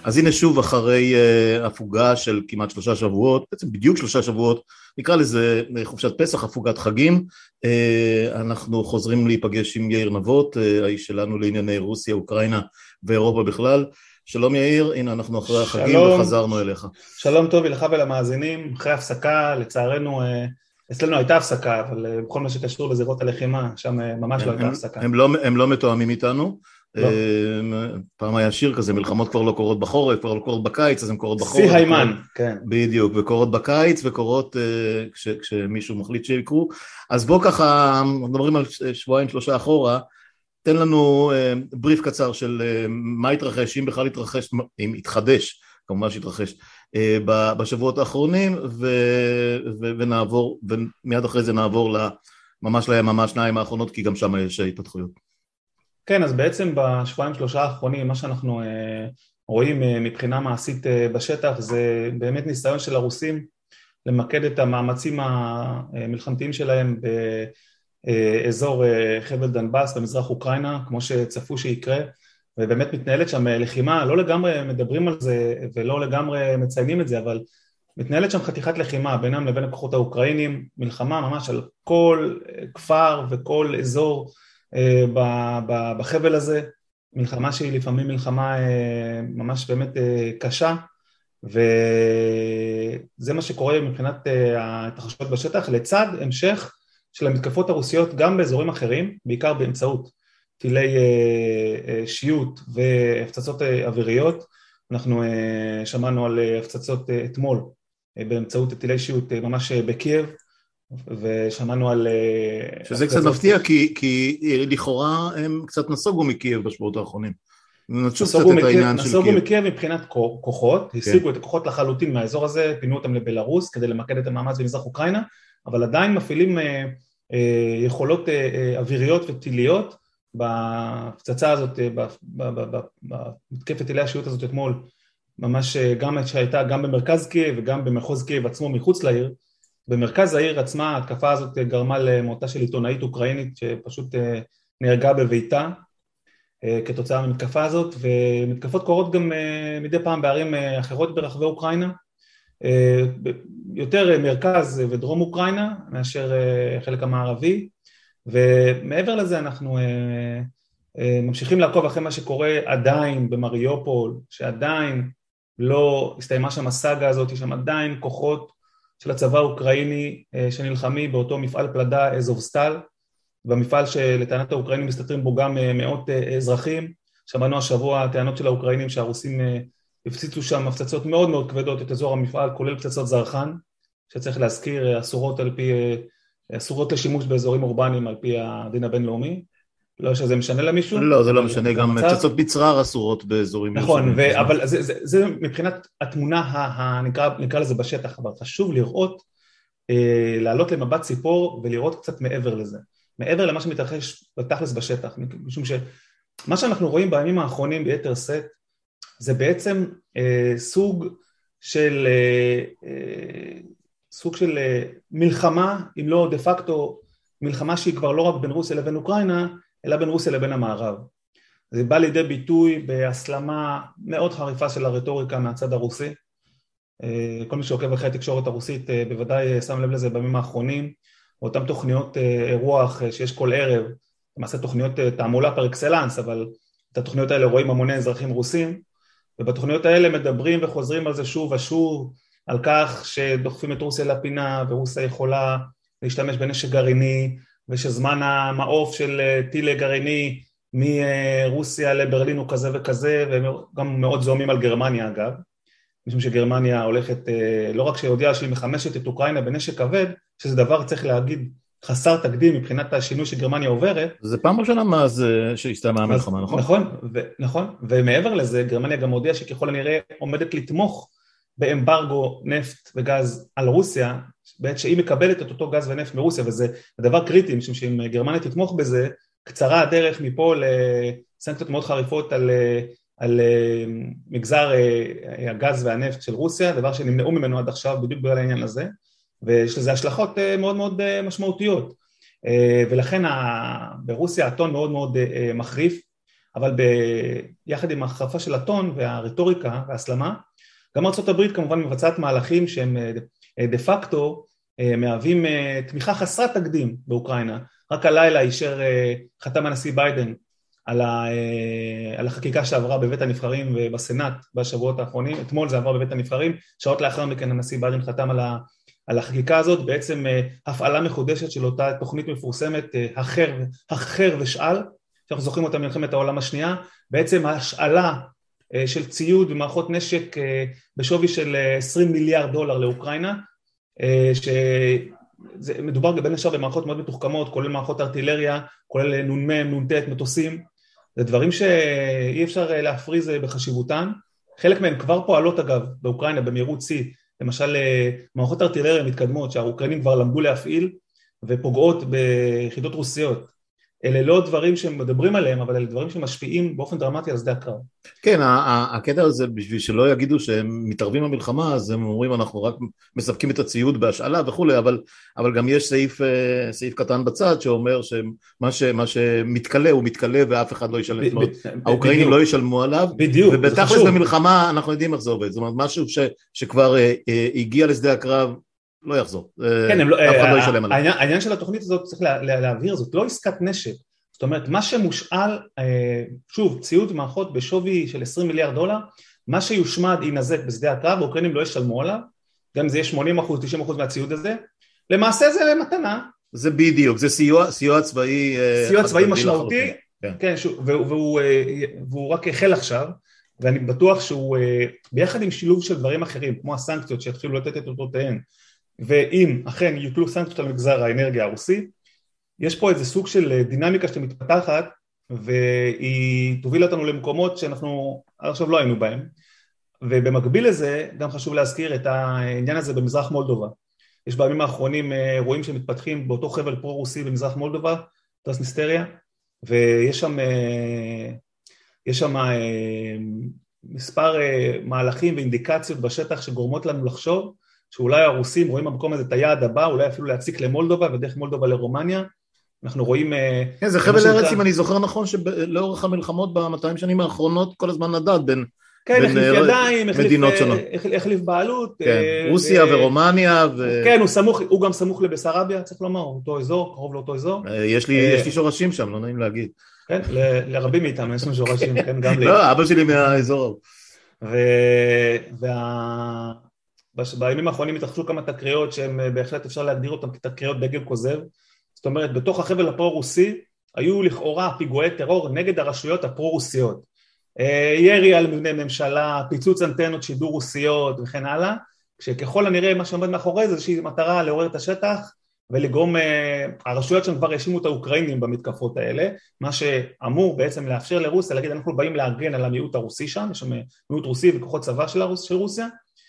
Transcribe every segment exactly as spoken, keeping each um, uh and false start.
אז הנה שוב אחרי uh, הפוגה של כמעט שלושה שבועות, בעצם בדיוק שלושה שבועות, נקרא לזה חופשת פסח, הפוגת חגים, uh, אנחנו חוזרים להיפגש עם יאיר נבות, uh, האיש שלנו לענייני רוסיה, אוקראינה ואירופה בכלל. שלום יאיר, הנה אנחנו אחרי החגים שלום, וחזרנו אליך. שלום טובי לך ולמאזינים, אחרי הפסקה, לצערנו, אצלנו הייתה הפסקה, אבל בכל מה שקשור לזירות הלחימה, שם ממש הם, לא הייתה הם, הפסקה. הם לא, הם לא מתואמים איתנו, לא. פעם היה שיר כזה, מלחמות כבר לא קורות בחורף, כבר לא קורות בקיץ, אז הן קורות בחורף. סי היימן, כן. בדיוק, וקורות בקיץ, וקורות כש, כשמישהו מחליט שיקרו. אז בוא ככה, מדברים על שבועיים שלושה אחורה, תן לנו בריף קצר של מה התרחש, אם בכלל התרחש, אם התחדש, כמובן שהתרחש, בשבועות האחרונים, ו, ו, ונעבור, ומיד אחרי זה נעבור ממש ליממה שניים האחרונות, כי גם שם יש התפתחויות. כן, אז בעצם בשבועיים שלושה האחרונים, מה שאנחנו רואים מבחינה מעשית בשטח, זה באמת ניסיון של הרוסים, למקד את המאמצים המלחמתיים שלהם באזור חבל דנבאס במזרח אוקראינה, כמו שצפו שיקרה, ובאמת מתנהלת שם לחימה, לא לגמרי מדברים על זה ולא לגמרי מציינים את זה, אבל מתנהלת שם חתיכת לחימה בינם לבין הכוחות האוקראינים, מלחמה ממש על כל כפר וכל אזור בחבל הזה, מלחמה שהיא לפעמים מלחמה ממש באמת קשה, וזה מה שקורה מבחינת ההתרחשויות בשטח, לצד המשך של המתקפות הרוסיות גם באזורים אחרים, בעיקר באמצעות טילי שיוט והפצצות אוויריות. אנחנו שמענו על הפצצות אתמול באמצעות טילי שיוט ממש בקייב, ושמענו על... שזה קצת מפתיע, כי, כי לכאורה הם קצת נסוגו מקייב בשבועות האחרונים. נסוגו מקייב, נסוגו מקייב מבחינת כוחות, השיגו את הכוחות לחלוטין מהאזור הזה, פינו אותם לבלרוס כדי למקד את המאמץ במזרח אוקראינה, אבל עדיין מפעילים יכולות אוויריות וטיליות בהפצצה הזאת, במתקפת טילי השיוט הזאת אתמול, ממש גם שהייתה גם במרכז קייב וגם במחוז קייב עצמו מחוץ לעיר. במרכז העיר עצמה ההתקפה הזאת גרמה למותה של עיתונאית אוקראינית שפשוט נהרגה בביתה כתוצאה ממתקפה הזאת, ומתקפות קורות גם מדי פעם בערים אחרות ברחבי אוקראינה, יותר מרכז ודרום אוקראינה מאשר חלק המערבי, ומעבר לזה אנחנו ממשיכים לעקוב אחרי מה שקורה עדיין במריופול, שעדיין לא הסתיימה שם הסאגה הזאת, שם עדיין כוחות של הצבא האוקראיני שנלחמי באותו מפעל פלדה אזובסטל, במפעל שלטענת האוקראינים מסתתרים בו גם מאות אזרחים. שמענו השבוע הטענות של האוקראינים שהרוסים הפציצו שם הפצצות מאוד מאוד כבדות את אזור המפעל, כולל פצצות זרחן, שצריך להזכיר אסורות על פי, אסורות לשימוש באזורים אורבניים על פי הדין הבינלאומי. לא שזה משנה למישהו. לא, זה לא משנה, גם פצצות בצרר אסורות באזורים. נכון, ו- אבל זה, זה, זה מבחינת התמונה, ה- ה- נקרא, נקרא לזה בשטח, אבל חשוב לראות, אה, לעלות למבט ציפור ולראות קצת מעבר לזה. מעבר למה שמתרחש בתכלס בשטח, משום שמה שאנחנו רואים בימים האחרונים ביתר סט, זה בעצם אה, סוג של, אה, אה, סוג של אה, מלחמה, אם לא דה פקטו, מלחמה שהיא כבר לא רק בין רוסיה לבין אוקראינה, אלא בין רוסיה לבין המערב. זה בא לידי ביטוי בהסלמה מאוד חריפה של הרטוריקה מהצד הרוסי. כל מי שעוקב אחרי התקשורת הרוסית בוודאי שם לב לזה בימים האחרונים, אותם תוכניות אירוח שיש כל ערב, למעשה תוכניות תעמולה פר אקסלנס, אבל את התוכניות האלה רואים המוני אזרחים רוסים, ובתוכניות האלה מדברים וחוזרים על זה שוב ושוב, על כך שדוחפים את רוסיה לפינה, ורוסיה יכולה להשתמש בנשק גרעיני, ושזמן המעוף של טיל גרעיני מרוסיה לברלין הוא כזה וכזה, וגם מאוד זוהמים על גרמניה אגב, משום שגרמניה הולכת, לא רק שהודיעה שהיא מחמשת את אוקראינה בנשק כבד, שזה דבר צריך להגיד חסר תקדים מבחינת השינוי שגרמניה עוברת. זה פעם ראשונה מאז שהסתיימה המלחמה, נכון? נכון, נכון, ומעבר לזה גרמניה גם הודיעה שככל הנראה עומדת לתמוך באמברגו נפט וגז על רוסיה, בעת שהיא מקבלת את אותו גז ונפט מרוסיה, וזה דבר קריטי, משום שאם גרמניה תתמוך בזה, קצרה הדרך מפה לסנקציות מאוד חריפות על, על מגזר הגז והנפט של רוסיה, דבר שנמנעו ממנו עד עכשיו בדיוק בגלל העניין הזה, ויש לזה השלכות מאוד מאוד משמעותיות, ולכן ברוסיה הטון מאוד מאוד מחריף, אבל ביחד עם החרפה של הטון והרטוריקה וההסלמה, גם ארצות הברית כמובן מבצעת מהלכים שהם דה פקטו מהווים תמיכה חסרת תקדים באוקראינה. רק הלילה אישר חתם הנשיא ביידן על, ה, על החקיקה שעברה בבית הנבחרים ובסנאט בשבועות האחרונים, אתמול זה עבר בבית הנבחרים, שעות לאחר מכן הנשיא ביידן חתם על, ה, על החקיקה הזאת, בעצם הפעלה מחודשת של אותה תוכנית מפורסמת, החר, החר ושאל, שאנחנו זוכרים אותה מלחמת העולם השנייה, בעצם השאלה של ציוד ומערכות נשק בשווי של עשרים מיליארד דולר לאוקראינה, שמדובר בין השאר במערכות מאוד מתוחכמות, כולל מערכות ארטילריה, כולל נ"מ, נ"ט, מטוסים, זה דברים שאי אפשר להפריז בחשיבותן, חלק מהן כבר פועלות אגב באוקראינה במהירות שיא, למשל מערכות ארטילריה מתקדמות שהאוקראינים כבר למדו להפעיל ופוגעות ביחידות רוסיות, אלה לא דברים שמדברים עליהם, אבל אלה דברים שמשפיעים באופן דרמטי על שדה הקרב. כן, הקטע הזה, בשביל שלא יגידו שהם מתערבים במלחמה, אז הם אומרים אנחנו רק מספקים את הציוד בהשאלה וכולי, אבל, אבל גם יש סעיף, סעיף קטן בצד שאומר שמה ש, מה שמתקלה הוא מתקלה ואף אחד לא ישלם, זאת אומרת, האוקראינים לא ישלמו עליו, בדיוק, ובתכלס במלחמה אנחנו יודעים איך זה עובד, זאת אומרת, משהו ש, שכבר הגיע לשדה הקרב, לא יחזור, כן, הם לא, אף אחד לא ישלם עליו. העניין, העניין של התוכנית הזאת צריך לה, לה, להעביר, זאת לא עסקת נשק, זאת אומרת, מה שמושאל, שוב, ציוד מערכות בשווי של עשרים מיליארד דולר, מה שיושמד ינזק בשדה הקרב, האוקראינים לא ישלמו עליו, גם אם זה יהיה שמונים אחוז, תשעים אחוז מהציוד הזה, למעשה זה מתנה. זה בדיוק, זה סיוע, סיוע צבאי, סיוע צבאי משמעותי, כן, כן שוב, והוא, והוא, והוא רק החל עכשיו, ואני בטוח שהוא, ביחד עם שילוב של דברים אחרים, כמו הסנקציות שהתחילו לתת את אותותיהן, ואם אכן יוטלו סנקציות על מגזר האנרגיה הרוסי, יש פה איזה סוג של דינמיקה שמתפתחת, והיא תוביל אותנו למקומות שאנחנו עכשיו לא היינו בהם, ובמקביל לזה גם חשוב להזכיר את העניין הזה במזרח מולדובה. יש בימים האחרונים אירועים שמתפתחים באותו חבל פרו-רוסי במזרח מולדובה, טרנסניסטריה, ויש שם, יש שם מספר מהלכים ואינדיקציות בשטח שגורמות לנו לחשוב, שאולי הרוסים רואים במקום הזה את היעד הבא, אולי אפילו להציק למולדובה ודרך מולדובה לרומניה, אנחנו רואים... כן, זה חבל ארץ, אם אני זוכר נכון, שלאורך המלחמות ב-מאתיים שנים האחרונות, כל הזמן נדד בין כן, החליף ידיים, החליף בעלות. רוסיה ורומניה. כן, הוא גם סמוך לבסרביה, צריך לומר, אותו אזור, קרוב לאותו אזור. יש לי שורשים שם, לא נעים להגיד. כן, לרבים מאיתנו, יש לנו שורשים, כן, גם לי. לא, אבא שלי מהאזור. ובימים האחרונים התרחשו כמה תקריות שהן בהחלט אפשר להגדיר אותן כתקריות דגל כוזב, זאת אומרת בתוך החבל הפרו-רוסי היו לכאורה פיגועי טרור נגד הרשויות הפרו-רוסיות, ירי על מבני ממשלה, פיצוץ אנטנות שידור רוסיות וכן הלאה, כשככל הנראה מה שעומד מאחורי זה איזושהי מטרה לעורר את השטח ולגרום, הרשויות שם כבר האשימו את האוקראינים במתקפות האלה, מה שאמור בעצם לאפשר לרוסיה להגיד אנחנו באים להגן על המיעוט הרוסי שם, יש שם מיעוט רוסי וכוחות צבא של רוסיה,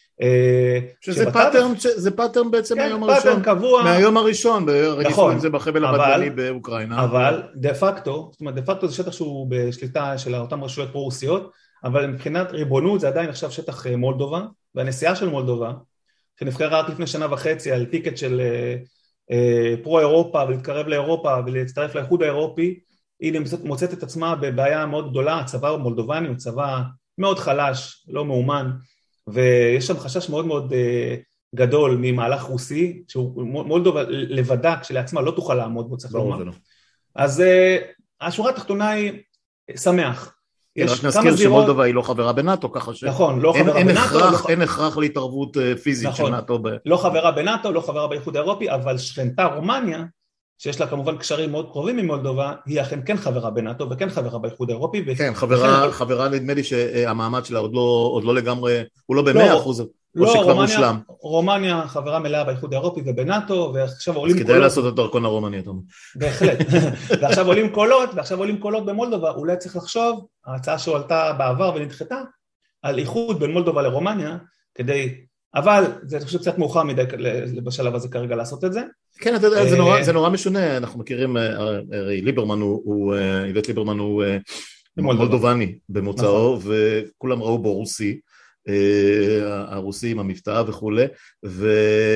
שזה פאטרן, זה פאטרן בעצם מהיום הראשון, מהיום הראשון, ראינו את זה בחבל הבדלני באוקראינה. אבל דה פקטו, זאת אומרת דה פקטו זה שטח שהוא בשליטה של אותם רשויות פרו-רוסיות, אבל מבחינת ריבונות זה עדיין עכשיו שטח מולדובה, והנסיעה של מולדובה, שנבחרה רק לפני שנה וחצי על טיקט של פרו-אירופה ולהתקרב לאירופה ולהצטרף לאיחוד האירופי, היא מוצאת את עצמה בבעיה מאוד גדולה, הצבא המולדובני הוא צבא מאוד חלש, לא מאומן, ויש שם חשש מאוד מאוד גדול ממהלך רוסי, שמולדובה לבדה כשלעצמה לא תוכל לעמוד בו, צריך לומר. אז השורה התחתונה היא שמח. רק נזכיר שמולדובה היא לא חברה בנאטו, ככה ש... נכון, לא חברה בנאטו. אין הכרח להתערבות פיזית של נאטו. לא חברה בנאטו, לא חברה באיחוד האירופי, אבל שכנתה רומניה, שיש לה כמובן קשרים מאוד קרובים ממולדובה, היא אכן כן חברה בנאטו וכן חברה באיחוד האירופי. כן, חברה נדמה לי שהמעמד שלה עוד לא לגמרי, הוא לא במאה אחוז, או שכבר מושלם. רומניה חברה מלאה באיחוד האירופי ובנאטו, ועכשיו עולים קולות. אז כדאי לעשות את דרכון הרומני, אתה אומר. בהחלט. ועכשיו עולים קולות, ועכשיו עולים קולות במולדובה, אולי צריך לחשוב, ההצעה שהועלתה בעבר ונדחתה, על איחוד בין מולדובה לרומניה, כדי... אבל זה חושב קצת מאוחר מדי בשלב הזה כרגע לעשות את זה. כן, אתה יודע, זה נורא, זה נורא משונה, אנחנו מכירים, הרי ליברמן הוא, איווט ליברמן הוא מולדובני במוצאו, וכולם ראו בו רוסי, הרוסים, המבטא וכו', ו,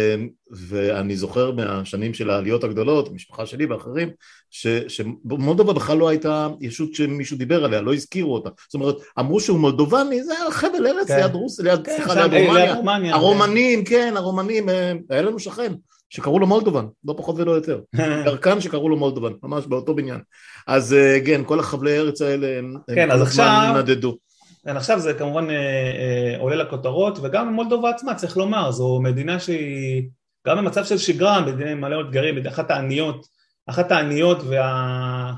ואני זוכר מהשנים של העליות הגדולות, המשפחה שלי ואחרים, ש, שמולדובה בכלל לא הייתה ישות שמישהו דיבר עליה, לא הזכירו אותה, זאת אומרת, אמרו שהוא מולדובני, זה היה חבל ארץ ליד רוסיה, ליד, סליחה, ליד רומניה, הרומנים, כן, הרומנים, היה לנו שכן, שקראו לו מולדובן, לא פחות ולא יותר, ירקן שקראו לו מולדובן, ממש באותו בניין, אז כן, כל החבלי ארץ האלה, הם כל הזמן נדדו. עכשיו זה כמובן אה, אה, עולה לכותרות, וגם מולדובה עצמה, צריך לומר, זו מדינה שהיא גם במצב של שגרה, מדינה מלא אתגרים, אחת העניות, אחת העניות וה,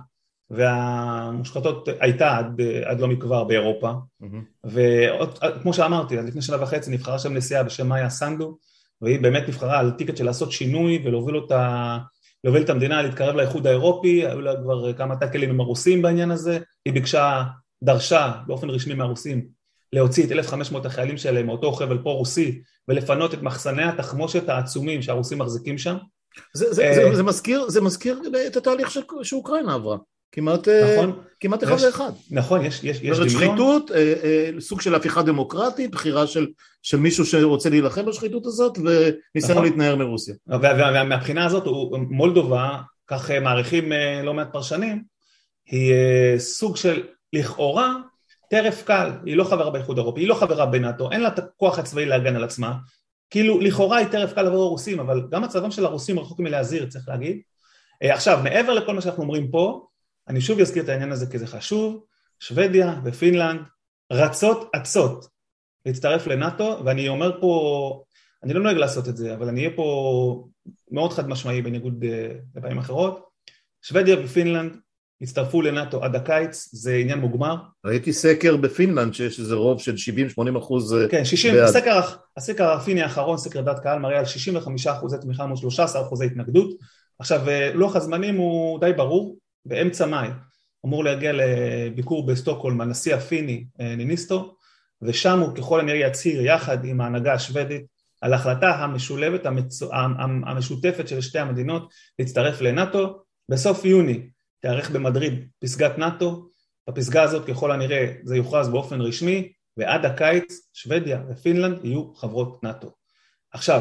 והמושחתות הייתה עד, עד לא מכבר באירופה, mm-hmm. וכמו שאמרתי, לפני שנה וחצי נבחרה שם נסיעה בשם מאיה סנדו, והיא באמת נבחרה על טיקט של לעשות שינוי ולהוביל אותה, להוביל את המדינה להתקרב לאיחוד האירופי, היו לה כבר כמה תקלים עם הרוסים בעניין הזה, היא ביקשה דרשה באופן רשמי מהרוסים להוציא את אלף וחמש מאות החיילים שלהם מאותו חבל פה רוסי ולפנות את מחסני התחמושת העצומים שהרוסים מחזיקים שם. זה, זה, זה, זה מזכיר, זה מזכיר את התהליך שאוקראינה עברה, כמעט, נכון, כמעט אחד לאחד. נכון, יש, יש, יש דמיון. שחיתות, סוג של הפיכה דמוקרטית, בחירה של, של מישהו שרוצה להילחם בשחיתות הזאת וניסינו נכון. להתנער מרוסיה. ומהבחינה הזאת מולדובה, כך מעריכים לא מעט פרשנים, היא סוג של לכאורה, טרף קל, היא לא חברה באיחוד האירופי, היא לא חברה בנאטו, אין לה את הכוח הצבאי להגן על עצמה, כאילו לכאורה היא טרף קל עבור הרוסים, אבל גם הצבא של הרוסים רחוק מלהזהיר, צריך להגיד. עכשיו, מעבר לכל מה שאנחנו אומרים פה, אני שוב אזכיר את העניין הזה כי זה חשוב, שוודיה ופינלנד רצות עצות להצטרף לנאטו, ואני אומר פה, אני לא נוהג לעשות את זה, אבל אני אהיה פה מאוד חד משמעי בניגוד לפעמים אחרות, שוודיה ופינלנד הצטרפו לנאטו עד הקיץ, זה עניין מוגמר. ראיתי סקר בפינלנד שיש איזה רוב של שבעים שמונים אחוז כן, שישים, הסקר, הסקר הפיני האחרון, סקר דעת קהל, מראה על שישים וחמישה אחוזי תמיכה מול שלושה עשר אחוזי התנגדות. עכשיו, לוח הזמנים הוא די ברור, באמצע מאי, אמור להגיע לביקור בסטוקהולם, הנשיא הפיני ניניסטו, ושם הוא ככל הנראה יצהיר יחד עם ההנהגה השוודית, על ההחלטה המשולבת, המצ... המשותפת של שתי המדינות, להצטרף לנאטו, בסוף יוני, תארך במדריד פסגת נאטו, בפסגה הזאת ככל הנראה זה יוכרז באופן רשמי, ועד הקיץ שוודיה ופינלנד יהיו חברות נאטו. עכשיו,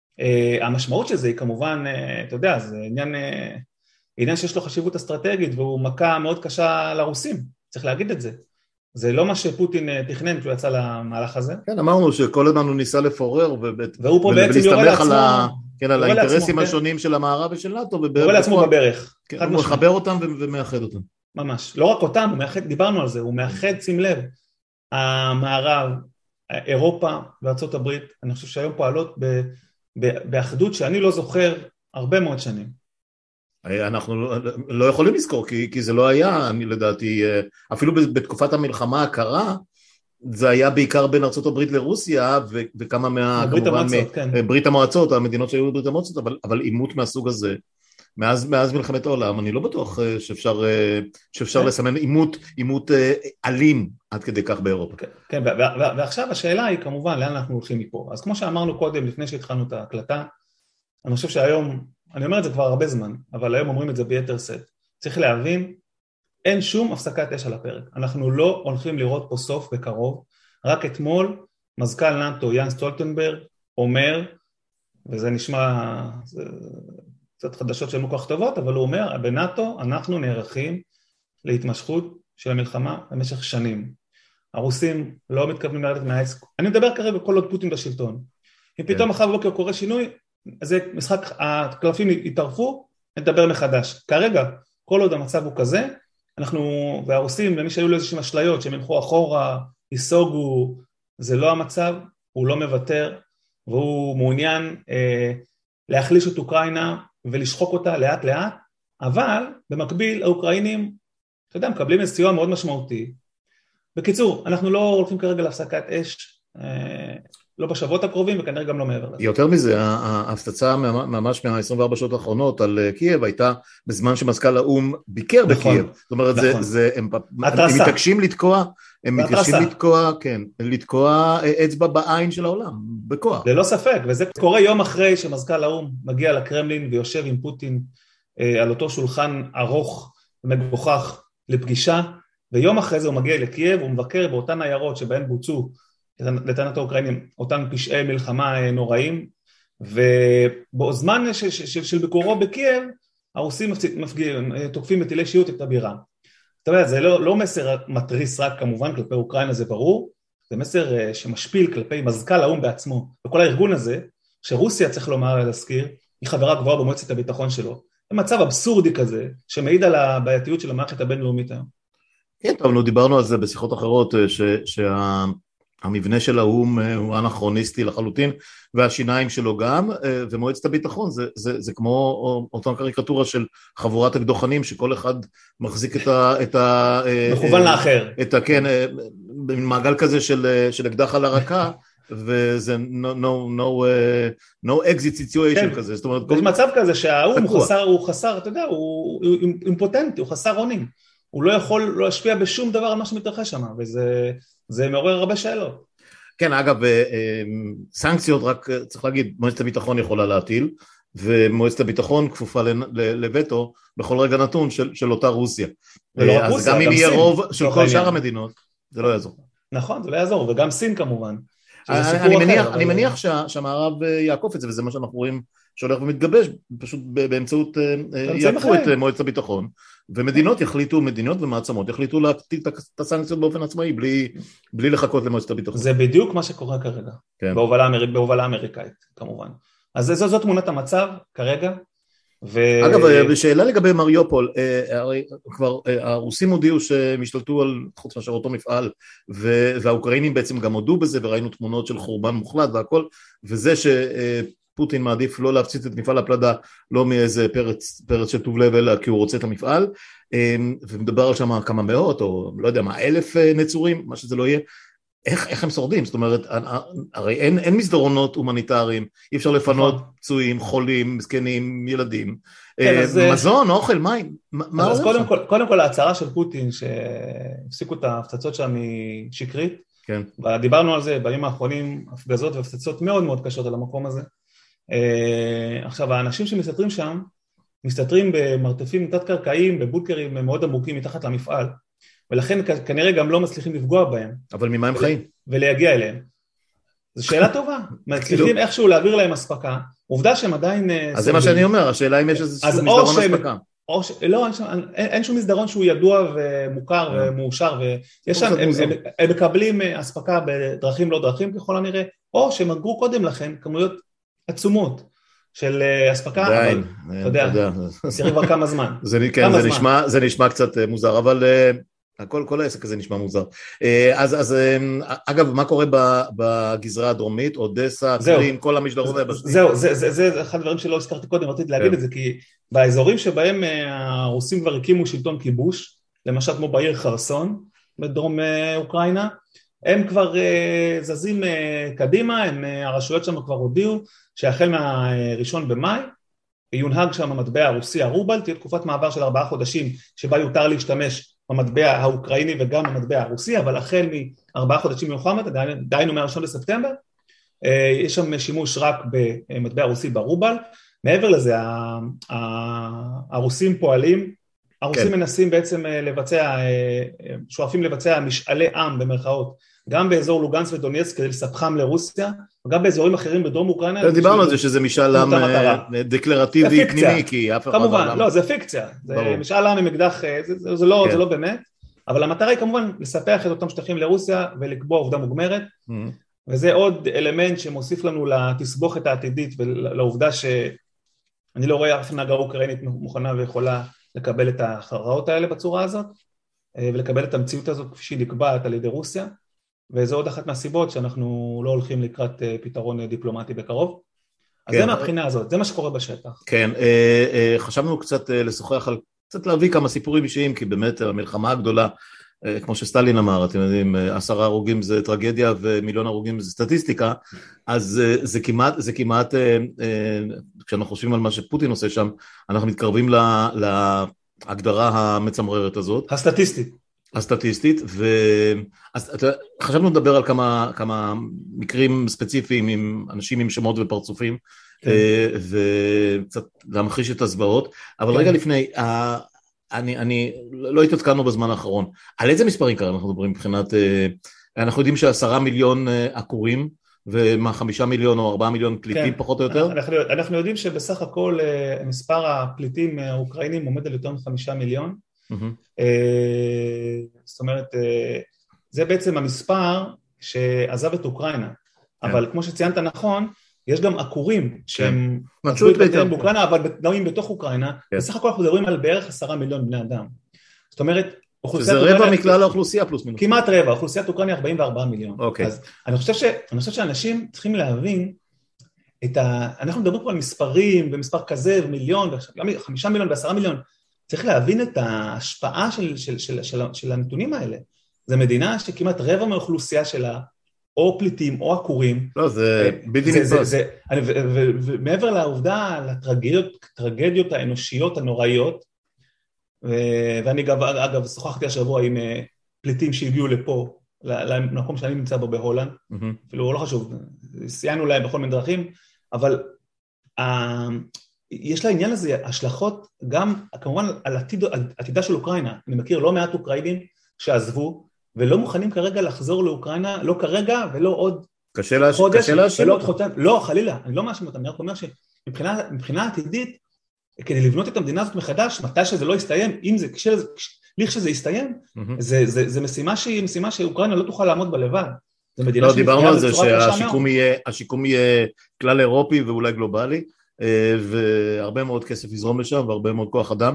המשמעות של זה היא כמובן, אתה יודע, זה עניין, עניין שיש לו חשיבות אסטרטגית, והוא מכה מאוד קשה לרוסים, צריך להגיד את זה. זה לא מה שפוטין תכנן כשהוא יצא למהלך הזה. כן, אמרנו שכל הזמן הוא ניסה לפורר, והוא פה בעצם יורה לעצמו, כן, על האינטרסים השונים של המערב ושל נאטו. הוא רואה לעצמו בברך. הוא מחבר אותם ומאחד אותם. ממש. לא רק אותם, דיברנו על זה, הוא מאחד, שים לב, המערב, אירופה וארצות הברית, אני חושב שהיום פועלות באחדות שאני לא זוכר הרבה מאוד שנים. אנחנו לא יכולים לזכור, כי זה לא היה, אני לדעתי, אפילו בתקופת המלחמה הקרה, זה היה בעיקר בין ארצות הברית לרוסיה, וכמה מה... ברית המועצות, כן. ברית המועצות, המדינות שהיו בברית המועצות, אבל, אבל אימות מהסוג הזה, מאז, מאז מלחמת העולם, אני לא בטוח שאפשר, שאפשר לסמן אימות, אימות אלים עד כדי כך באירופה. כן, כן, ועכשיו השאלה היא כמובן, לאן אנחנו הולכים מפה? אז כמו שאמרנו קודם, לפני שהתחלנו את ההקלטה, אני חושב שהיום, אני אומר את זה כבר הרבה זמן, אבל היום אומרים את זה ביתר סט. צריך להבין, אין שום הפסקת אש על הפרק. אנחנו לא הולכים לראות פה סוף בקרוב. רק אתמול, מזכ"ל נאטו יאנס סטולטנברג אומר, וזה נשמע זה, קצת חדשות שהן לא כל כך טובות, אבל הוא אומר, בנאטו אנחנו נערכים להתמשכות של המלחמה במשך שנים. הרוסים לא מתכוונים לרדת מהעץ. אני מדבר כרגע כל עוד פוטין בשלטון. אם פתאום מחר בבוקר קורה שינוי, אז משחק, הקלפים יתערפו, נדבר מחדש. כרגע, כל עוד המצב הוא כזה, אנחנו, והרוסים, למי שהיו לו איזושהי אשליות, שהם ילכו אחורה, ייסוגו, זה לא המצב, הוא לא מוותר, והוא מעוניין אה, להחליש את אוקראינה, ולשחוק אותה לאט לאט, אבל במקביל, האוקראינים, אתה יודע, מקבלים איזה סיוע מאוד משמעותי. בקיצור, אנחנו לא הולכים כרגע להפסקת אש, אה, לא בשבועות הקרובים, וכנראה גם לא מעבר לזה. יותר מזה, ההפצצה ממש מה-עשרים וארבע שעות האחרונות על קייב, הייתה בזמן שמזכ"ל האום ביקר בקייב. זאת אומרת, הם מתעקשים לתקוע, הם מתעקשים לתקוע, כן, לתקוע אצבע בעין של העולם, בכוח. ללא ספק, וזה קורה יום אחרי שמזכ"ל האום מגיע לקרמלין, ויושב עם פוטין על אותו שולחן ארוך ומגוחך לפגישה, ויום אחרי זה הוא מגיע לקייב, הוא מבקר באותן עיירות שבהן בוצעו לטענת האוקראינים, אותם פשעי מלחמה נוראים, ובזמן של ביקורו בקייב, הרוסים תוקפים בטילי שיוט את הבירה. אתה יודע, זה לא, לא מסר מטריס רק כמובן כלפי אוקראינה, זה ברור, זה מסר שמשפיל כלפי מזכ"ל האו"ם בעצמו, וכל הארגון הזה, שרוסיה צריך לומר להזכיר, היא חברה גבוהה במועצת הביטחון שלו. זה מצב אבסורדי כזה, שמעיד על הבעייתיות של המערכת הבינלאומית היום. כן, טוב, נו, דיברנו על זה בשיחות אחרות, שהמבנה של האו"ם הוא אנכרוניסטי לחלוטין, והשיניים שלו גם, ומועצת הביטחון, זה, זה, זה כמו אותה קריקטורה של חבורת הקדוחנים, שכל אחד מחזיק את ה... את ה מכוון לאחר. את ה, כן, מעגל כזה של, של אקדח על הרקה, וזה no, no, no, no exit situation כן. כזה, זאת אומרת... יש מצב כזה שהאו"ם הוא חסר, הוא חסר, אתה יודע, הוא, הוא אימפוטנטי, הוא חסר אונים. הוא לא יכול להשפיע בשום דבר על מה שמתרחש שם, וזה זה מעורר הרבה שאלות. כן, אגב, סנקציות, רק צריך להגיד, מועצת הביטחון יכולה להטיל, ומועצת הביטחון כפופה לווטו בכל רגע נתון של, של אותה רוסיה. אז רוסיה, גם אם יהיה רוב של כל שאר המדינות, זה לא יעזור. נכון, זה לא יעזור, וגם סין כמובן. אני מניח, אני מניח שהמערב יעקוף את זה, וזה מה שאנחנו רואים שהולך ומתגבש, פשוט באמצעות יעקפו את מועצת הביטחון, ומדינות יחליטו, מדינות ומעצמות יחליטו להטיל את הסנקציות באופן עצמאי, בלי, בלי לחכות למועצת הביטחון. זה בדיוק מה שקורה כרגע, כן. בהובלה, בהובלה אמריקאית, כמובן. אז זו, זו תמונת המצב כרגע. ו... אגב, בשאלה לגבי מריופול, הרי כבר הרוסים הודיעו שהם השתלטו על חוץ מאשר אותו מפעל, והאוקראינים בעצם גם הודו בזה, וראינו תמונות של חורבן מוחלט והכל, וזה שפוטין מעדיף לא להפציץ את מפעל הפלדה, לא מאיזה פרץ, פרץ של טוב לב, אלא כי הוא רוצה את המפעל, ומדבר על שם כמה מאות, או לא יודע מה, אלף נצורים, מה שזה לא יהיה, איך, איך הם שורדים? זאת אומרת, הרי אין, אין מסדרונות הומניטריים, אי אפשר לפנות פצועים, חולים, מסכנים, ילדים, כן, מזון, זה... אוכל, מים, מה אז, אז קודם כל, קודם כל ההצהרה של פוטין שהפסיקו את ההפצצות שם משקרית, כן. דיברנו על זה בימים האחרונים, הפגזות והפצצות מאוד מאוד קשות על המקום הזה. עכשיו, האנשים שמסתתרים שם, מסתתרים במרתפים תת-קרקעיים, בבונקרים מאוד עמוקים מתחת למפעל, ולכן כנראה גם לא מצליחים לפגוע בהם. אבל ממה הם חיים? ולהגיע אליהם. זו שאלה טובה. מצליחים איכשהו להעביר להם הספקה. עובדה שהם עדיין... אז זה מה שאני אומר, השאלה אם יש איזה מסדרון הספקה. לא, אין שום מסדרון שהוא ידוע ומוכר ומאושר, הם מקבלים הספקה בדרכים לא דרכים ככל הנראה, או שהם אגרו קודם לכן כמויות עצומות של הספקה, אבל אתה יודע, תראי כבר כמה זמן. זה נשמע קצת מוזר, אבל... כל, כל העסק הזה נשמע מוזר. אז, אז, אגב, מה קורה בגזרה הדרומית, אודסה, קרים, כל המשדרות היבשתיים? זהו, זה, זה, זה אחד הדברים שלא הזכרתי קודם, רציתי להגיד את זה, כי באזורים שבהם הרוסים כבר הקימו שלטון כיבוש, למשל כמו בעיר חרסון, בדרום אוקראינה, הם כבר זזים קדימה, הם, הרשויות שם כבר הודיעו, שהחל מהראשון במאי, יונהג שם המטבע הרוסי הרובל, תהיה תקופת מעבר של ארבעה חודשים, שבה יותר להשתמש במטבע האוקראיני וגם במטבע הרוסי, אבל החל מארבעה חודשים מיוחמת, דהיינו מהראשון לספטמבר, יש שם שימוש רק במטבע הרוסי ברובל. מעבר לזה, הרוסים פועלים, הרוסים כן. מנסים בעצם לבצע, שואפים לבצע משאלי עם במרכאות, גם באזור לוגנסק ודונייצק כדי לספחם לרוסיה, וגם באזורים אחרים בדרום אוקראינה. דיברנו על זה שזה משאל עם דקלרטיבי פנימי, כי אף אחד... כמובן, לא, זה פיקציה, זה משאל עם עם אקדח, זה לא באמת, אבל המטרה היא כמובן לספח את אותם שטחים לרוסיה ולקבוע עובדה מוגמרת, וזה עוד אלמנט שמוסיף לנו לתסבוכת העתידית ולעובדה שאני לא רואה אף נהגה אוקראינית מוכנה ויכולה לקבל את ההכרעות האלה בצורה הזאת, ולקבל את המציאות הזאת כפי שהיא נקבעת על ידי רוסיה, וזו עוד אחת מהסיבות שאנחנו לא הולכים לקראת פתרון דיפלומטי בקרוב. אז זה מהבחינה הזאת, זה מה שקורה בשטח. כן, חשבנו קצת לשוחח על, קצת להביא כמה סיפורים אישיים, כי באמת המלחמה הגדולה, כמו שסטלין אמר, אתם יודעים, עשרה הרוגים זה טרגדיה ומיליון הרוגים זה סטטיסטיקה, אז זה כמעט, זה כמעט, כשאנחנו חושבים על מה שפוטין עושה שם, אנחנו מתקרבים להגדרה המצמררת הזאת. הסטטיסטית. הסטטיסטית, ואז חשבנו לדבר על כמה, כמה מקרים ספציפיים עם אנשים עם שמות ופרצופים, כן. וקצת להמחיש את הזוועות, אבל כן. רגע לפני, אני, אני לא התעדכנו בזמן האחרון, על איזה מספרים כאלה אנחנו מדברים מבחינת אנחנו יודעים שעשרה מיליון עקורים, ומה חמישה מיליון או ארבעה מיליון פליטים כן. פחות או יותר? אנחנו, אנחנו יודעים שבסך הכל מספר הפליטים האוקראינים עומד על יותר מחמישה מיליון. Mm-hmm. זאת אומרת, זה בעצם המספר שעזב את אוקראינה. כן. אבל כמו שציינת נכון, יש גם עקורים שהם כן. עזבו את בתיהם באוקראינה, אבל נעים בתוך אוקראינה. כן. בסך הכל אנחנו מדברים על בערך עשרה מיליון בני אדם. זאת אומרת, שזה רבע מכלל האוכלוסייה פלוס מינוס. כמעט רבע, אוכלוסיית אוקראינה ארבעים וארבעה מיליון. אוקיי. אז אני חושב ש, אני חושב שאנשים צריכים להבין את ה... אנחנו מדברים פה על מספרים, ומספר כזה, ומיליון, וחמישה מיליון ועשרה מיליון. צריך להבין את ההשפעה של, של, של, של, של הנתונים האלה. זו מדינה שכמעט רבע מהאוכלוסייה שלה, או פליטים, או עקורים. לא, זה בלתי נתפס. ומעבר לעובדה, לטרגדיות האנושיות הנוראיות, ואני אגב שוחחתי השבוע עם פליטים שהגיעו לפה, למקום שאני נמצא בו בהולנד, אפילו לא חשוב, סייענו להם בכל מיני דרכים, אבל יש לעניין הזה השלכות גם כמובן על עתידה של אוקראינה. אני מכיר לא מעט אוקראינים שעזבו, ולא מוכנים כרגע לחזור לאוקראינה, לא כרגע ולא עוד חודש, ולא עוד חודשיים, לא, חלילה, אני לא מאשים אותם, אני רק אומר שמבחינה עתידית, כדי לבנות את המדינה הזאת מחדש, מתי שזה לא יסתיים, אם זה, לכשזה יסתיים, זה, זה, זה משימה שהיא, משימה שאוקראינה לא תוכל לעמוד בה לבד. זה מדינה לא, דיברנו על זה שהשיקום יהיה, השיקום יהיה כלל אירופי ואולי גלובלי, והרבה מאוד כסף יזרום לשם, והרבה מאוד כוח אדם.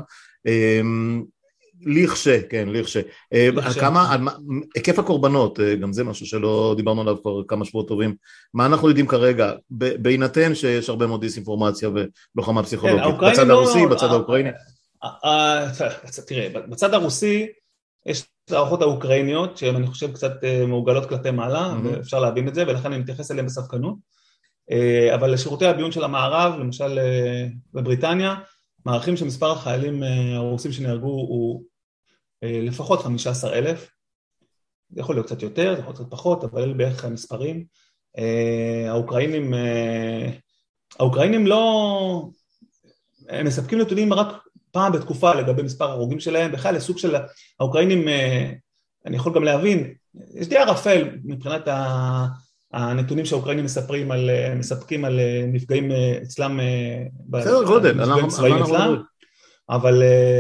לכש, כן, לכש. כמה, היקף הקורבנות, גם זה משהו שלא דיברנו עליו כבר כמה שבועות טובים, מה אנחנו יודעים כרגע, בהינתן שיש הרבה מאוד דיסאינפורמציה ולוחמה פסיכולוגית, בצד הרוסי, בצד האוקראיני? תראה, בצד הרוסי, יש את הערכות האוקראיניות, שהן אני חושב קצת מעוגלות כלפי מעלה, ואפשר להבין את זה, ולכן אני מתייחס אליהן בספקנות, אבל לשירותי הביון של המערב, למשל בבריטניה, מערכים שמספר החיילים הרוסים שנהרגו הוא לפחות חמישה עשר אלף, זה יכול להיות קצת יותר, זה יכול להיות קצת פחות, אבל אלה בערך המספרים. האוקראינים, האוקראינים לא, הם מספקים נתונים רק פעם בתקופה לגבי מספר הרוגים שלהם, בכלל לסוג של האוקראינים, אני יכול גם להבין, יש די ערפל מבחינת הנתונים שהאוקראינים מספרים על, מספקים על נפגעים אצלם, בסדר גודל, אבל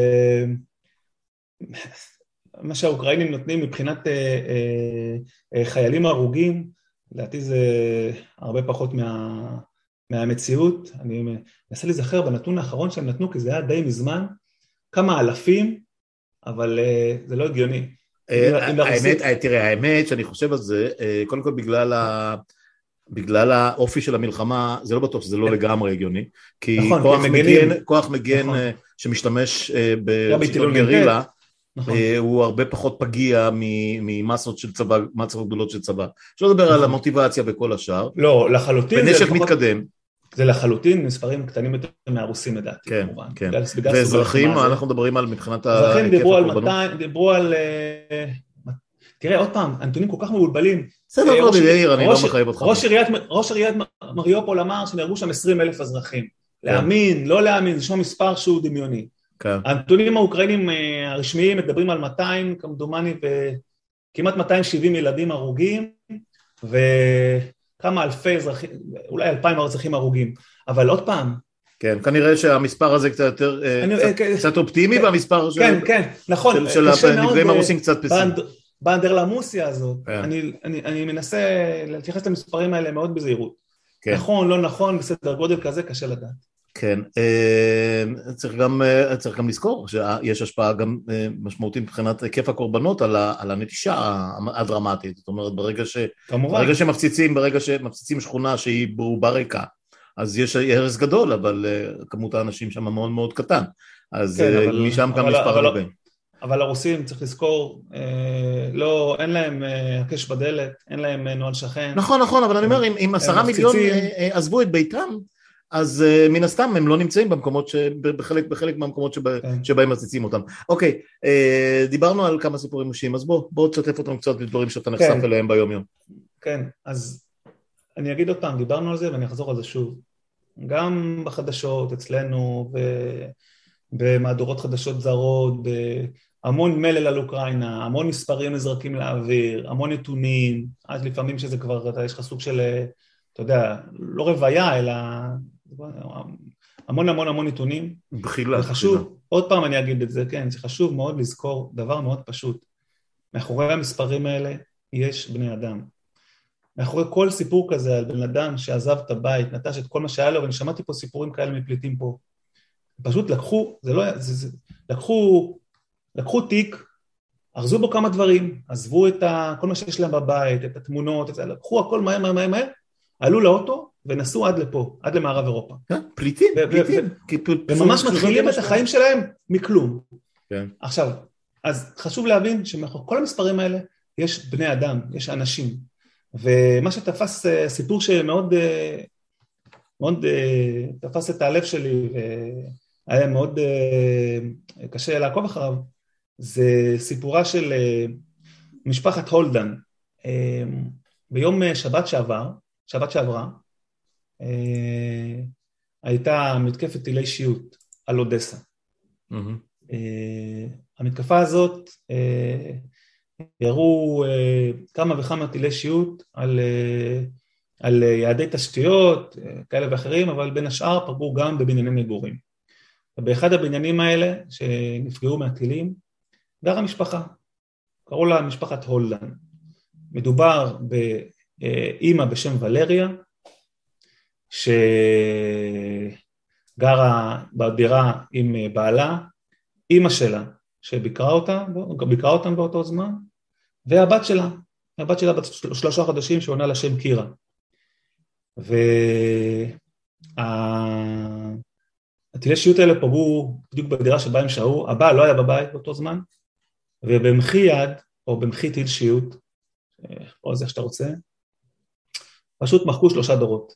מה שהאוקראינים נותנים מבחינת חיילים הרוגים, לדעתי זה הרבה פחות מה, מהמציאות. אני מנסה להיזכר בנתון האחרון שהם נתנו, כי זה היה די מזמן, כמה אלפים, אבל זה לא הגיוני. האמת, תראה, האמת שאני חושב על זה, קודם כל בגלל ה... בגלל האופי של המלחמה, זה לא בטוח שזה לא לגמרי הגיוני, כי כוח מגן שמשתמש בשיטות גרילה, הוא הרבה פחות פגיע ממסות של צבא, מסות גדולות של צבא. שלא לדבר על המוטיבציה בכל השאר. לא, לחלוטין. ונשק מתקדם. זה לחלוטין מספרים קטנים יותר מהרוסים לדעתי, כן, כן. ואזרחים, אנחנו מדברים על מבחינת ההיקף הקורבנות. אזרחים דיברו על מאתיים, דיברו על... תראה, עוד פעם, הנתונים כל כך מבולבלים. בסדר, לא דיבר, אני לא מחייב אותך. ראש עיריית מריופול אמר שנהרגו שם עשרים אלף אזרחים. להאמין, לא להאמין, זה שם מספר שהוא דמיוני. הנתונים האוקראינים הרשמיים מדברים על מאתיים, כמדומני, וכמעט מאתיים ושבעים ילדים הרוגים, וכמה אלפי אזרחים, אולי אלפיים אזרחים הרוגים. אבל עוד פעם... כן, כנראה שהמספר הזה קצת יותר, קצת אופטימי, והמספר של הנפגעים הרוסים קצת פסימי. באנדרלמוסיה הזאת, אני, אני, אני מנסה להתייחס למספרים האלה מאוד בזהירות. כן. נכון, לא נכון, בסדר גודל כזה, קשה לדעת. כן, צריך גם, צריך גם לזכור שיש השפעה גם משמעותית מבחינת היקף הקורבנות על, על הנטישה הדרמטית. זאת אומרת, ברגע ש, ברגע שמפציצים, ברגע שמפציצים שכונה שהיא ברובה ריקה, אז יש הרס גדול, אבל כמות האנשים שם מאוד מאוד קטן. אז כן, אבל, משם גם מספר הרבה. אבל הרוסים, צריך לזכור, לא, אין להם הקש בדלת, אין להם נועל שכן. נכון, נכון, אבל אני אומר, אם עשרה מיליון עזבו את ביתם, אז מן הסתם הם לא נמצאים במקומות, בחלק, בחלק מהמקומות שבהם מציצים אותם. אוקיי, דיברנו על כמה סיפורים אישיים, אז בוא, בוא תשתף אותם קצת בדברים שאתה נחשף אליהם ביום יום. כן, אז אני אגיד עוד פעם, דיברנו על זה ואני אחזור על זה שוב. גם בחדשות אצלנו, במהדורות חדשות זרות, המון מלל על אוקראינה, המון מספרים נזרקים לאוויר, המון נתונים, אז לפעמים שזה כבר, יש לך סוג של, אתה יודע, לא רוויה, אלא המון המון המון נתונים. בחילה. וחשוב, בחילה. עוד פעם אני אגיד את זה, כן, זה חשוב מאוד לזכור דבר מאוד פשוט. מאחורי המספרים האלה יש בני אדם. מאחורי כל סיפור כזה על בן אדם שעזב את הבית, נטש את כל מה שהיה לו, ואני שמעתי פה סיפורים כאלה מפליטים פה. פשוט לקחו, זה לא, זה, זה, לקחו, לקחו תיק, ארזו בו כמה דברים, עזבו את ה, כל מה שיש להם בבית, את התמונות, את זה, לקחו הכל מהר מהר מהר מהר, עלו לאוטו ונסעו עד לפה, עד למערב אירופה. פליטים, פליטים. וממש מתחילים את החיים שלהם מכלום. כן. עכשיו, אז חשוב להבין שמאחורי כל המספרים האלה יש בני אדם, יש אנשים. ומה שתפס סיפור שמאוד מאוד תפס את הלב שלי והיה מאוד קשה לעקוב אחריו, זה סיפורה של משפחת הולדן. ביום שבת שעבר, שבת שעברה, הייתה מתקפת טילי שיוט על אודסה. Mm-hmm. המתקפה הזאת יראו כמה וכמה טילי שיוט על, על יעדי תשתיות כאלה ואחרים, אבל בין השאר פגעו גם בבנייני מגורים. ובאחד הבניינים האלה שנפגעו מהטילים, גרה משפחה, קראו לה משפחת הולדן. מדובר באמא בשם ולריה, שגרה בדירה עם בעלה, אמא שלה שביקרה אותה, ביקרה אותם באותו זמן, והבת שלה, הבת שלה בת שלושה חודשים שעונה לשם קירה. והטילי שיוט האלה פגעו בדיוק בדירה שבה הם שהו, הבעל לא היה בבית באותו זמן, ובמחי יד, או במחי טיל שיוט, או זה שאתה רוצה, פשוט מחקו שלושה דורות.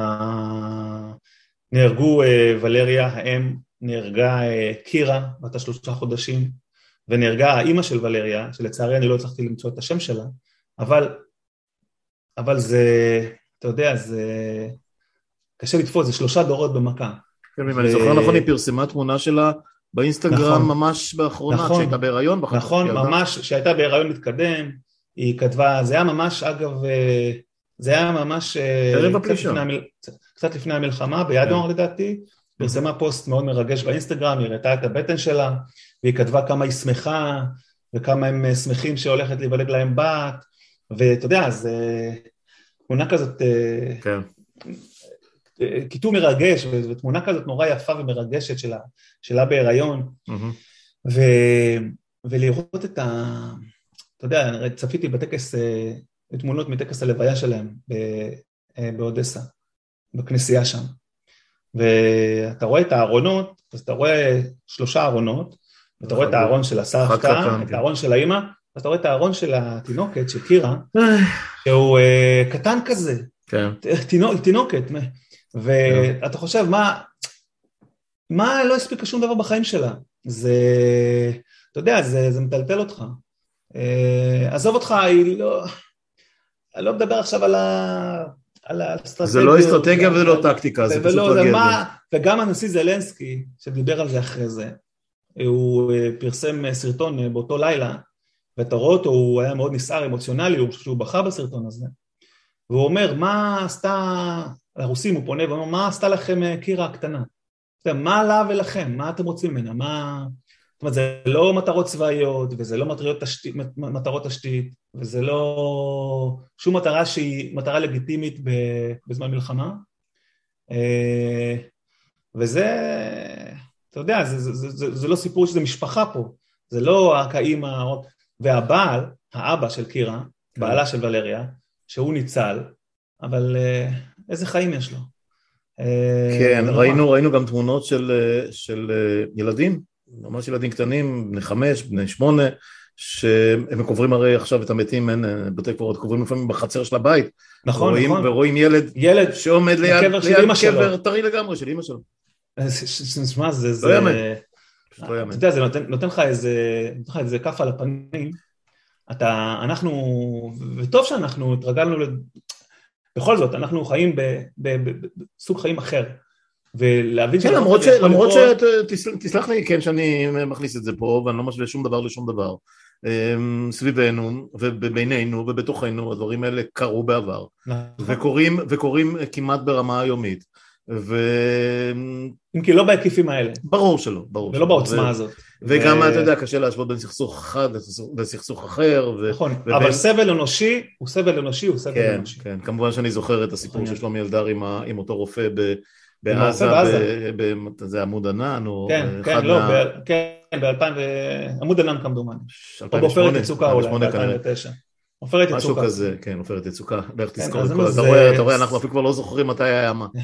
נהרגו ולריה, האם, נהרגה קירה, בת השלושה חודשים, ונהרגה האמא של ולריה, שלצערי אני לא הצלחתי למצוא את השם שלה, אבל, אבל זה, אתה יודע, זה קשה לתפוס, זה שלושה דורות במכה. כן, אם אני זוכר נכון, היא פרסמה תמונה שלה באינסטגרם ממש באחרונה, כשהייתה בהיריון. נכון, ממש, כשהייתה בהיריון מתקדם, היא כתבה, זה היה ממש, אגב, זה היה ממש קצת לפני המלחמה, בינואר לדעתי, פרסמה פוסט מאוד מרגש באינסטגרם, היא ראתה את הבטן שלה, והיא כתבה כמה היא שמחה, וכמה הם שמחים שהולכת להיוולד להם בת, ואתה יודע, אז תמונה כזאת, כן. כיתוב מרגש, ותמונה כזאת נורא יפה ומרגשת שלה, שלה בהיריון, ו, ולראות את ה... אתה יודע, צפיתי בטקס, תמונות מטקס הלוויה שלהם באודסה, בכנסייה שם. ואתה רואה את הארונות, אז אתה רואה שלושה ארונות, ואתה רואה את הארון של הסבתא, את הארון של האמא, אז אתה רואה את הארון של התינוקת, של קירה, שהוא קטן כזה, תינוקת, ואתה חושב, מה לא הספיקה שום דבר בחיים שלה? זה, אתה יודע, זה מטלטל אותך. עזוב אותך, היא לא, אני לא מדבר עכשיו על ה... זה לא אסטרטגיה וזה לא טקטיקה, זה פשוט טרגדיה. וגם הנשיא זלנסקי, שדיבר על זה אחרי זה, הוא פרסם סרטון באותו לילה, ואתה רואה אותו, הוא היה מאוד נסער אמוציונלי, הוא בכה בסרטון הזה, והוא אומר, מה עשתה, הרוסים הוא פונה, ואומר, מה עשתה לכם קירה הקטנה? מה לה ולכם? מה אתם רוצים ממנה? מה... זאת אומרת, זה לא מטרות צבאיות, וזה לא מטרות תשתית, מטרות תשתית, וזה לא שום מטרה שהיא מטרה לגיטימית בזמן מלחמה. וזה, אתה יודע, זה, זה, זה, זה, זה לא סיפור שזה משפחה פה, זה לא רק האמא, והבעל, האבא של קירה, בעלה של ולריה, שהוא ניצל, אבל איזה חיים יש לו? כן, ראינו, ראינו גם תמונות של, של ילדים, ממש ילדים קטנים, בני חמש, בני שמונה, שהם קוברים הרי עכשיו את המתים, אין בתי קברות, קוברים לפעמים בחצר של הבית. נכון, ורואים, נכון. ורואים ילד, ילד שעומד ליד, ליד קבר טרי לגמרי של אמא שלו. שמע, זה... לא יאמן. אתה יודע, זה נותן, נותן לך איזה, נותן לך איזה כף על הפנים. אתה, אנחנו, וטוב שאנחנו התרגלנו, בכל זאת, אנחנו חיים בסוג חיים אחר. ולהבין כן, למרות ש... למרות שתסלח לי, כן, שאני מכניס את זה פה, ואני לא משווה שום דבר לשום דבר. סביבנו ובינינו ובתוכנו, הדברים האלה קרו בעבר, וקורים, וקורים כמעט ברמה היומית. ו... אם כי לא בהיקפים האלה. ברור שלא, ברור. ולא בעוצמה הזאת. וגם, אתה יודע, קשה להשוות בין סכסוך אחד לסכסוך אחר. נכון, אבל סבל אנושי הוא סבל אנושי, הוא סבל אנושי. כן, כמובן שאני זוכר את הסיפור של שלומי אלדר עם אותו רופא בעזה, זה עמוד ענן, כן, כן, לא, כן, ב-אלפיים, עמוד ענן כמדומן. או בעופרת יצוקה אולי, ב-אלפיים ותשע. עופרת יצוקה. משהו כזה, כן, עופרת יצוקה. לך תזכור את כל זה. אתה רואה, אנחנו אפילו כבר לא זוכרים מתי היה מה.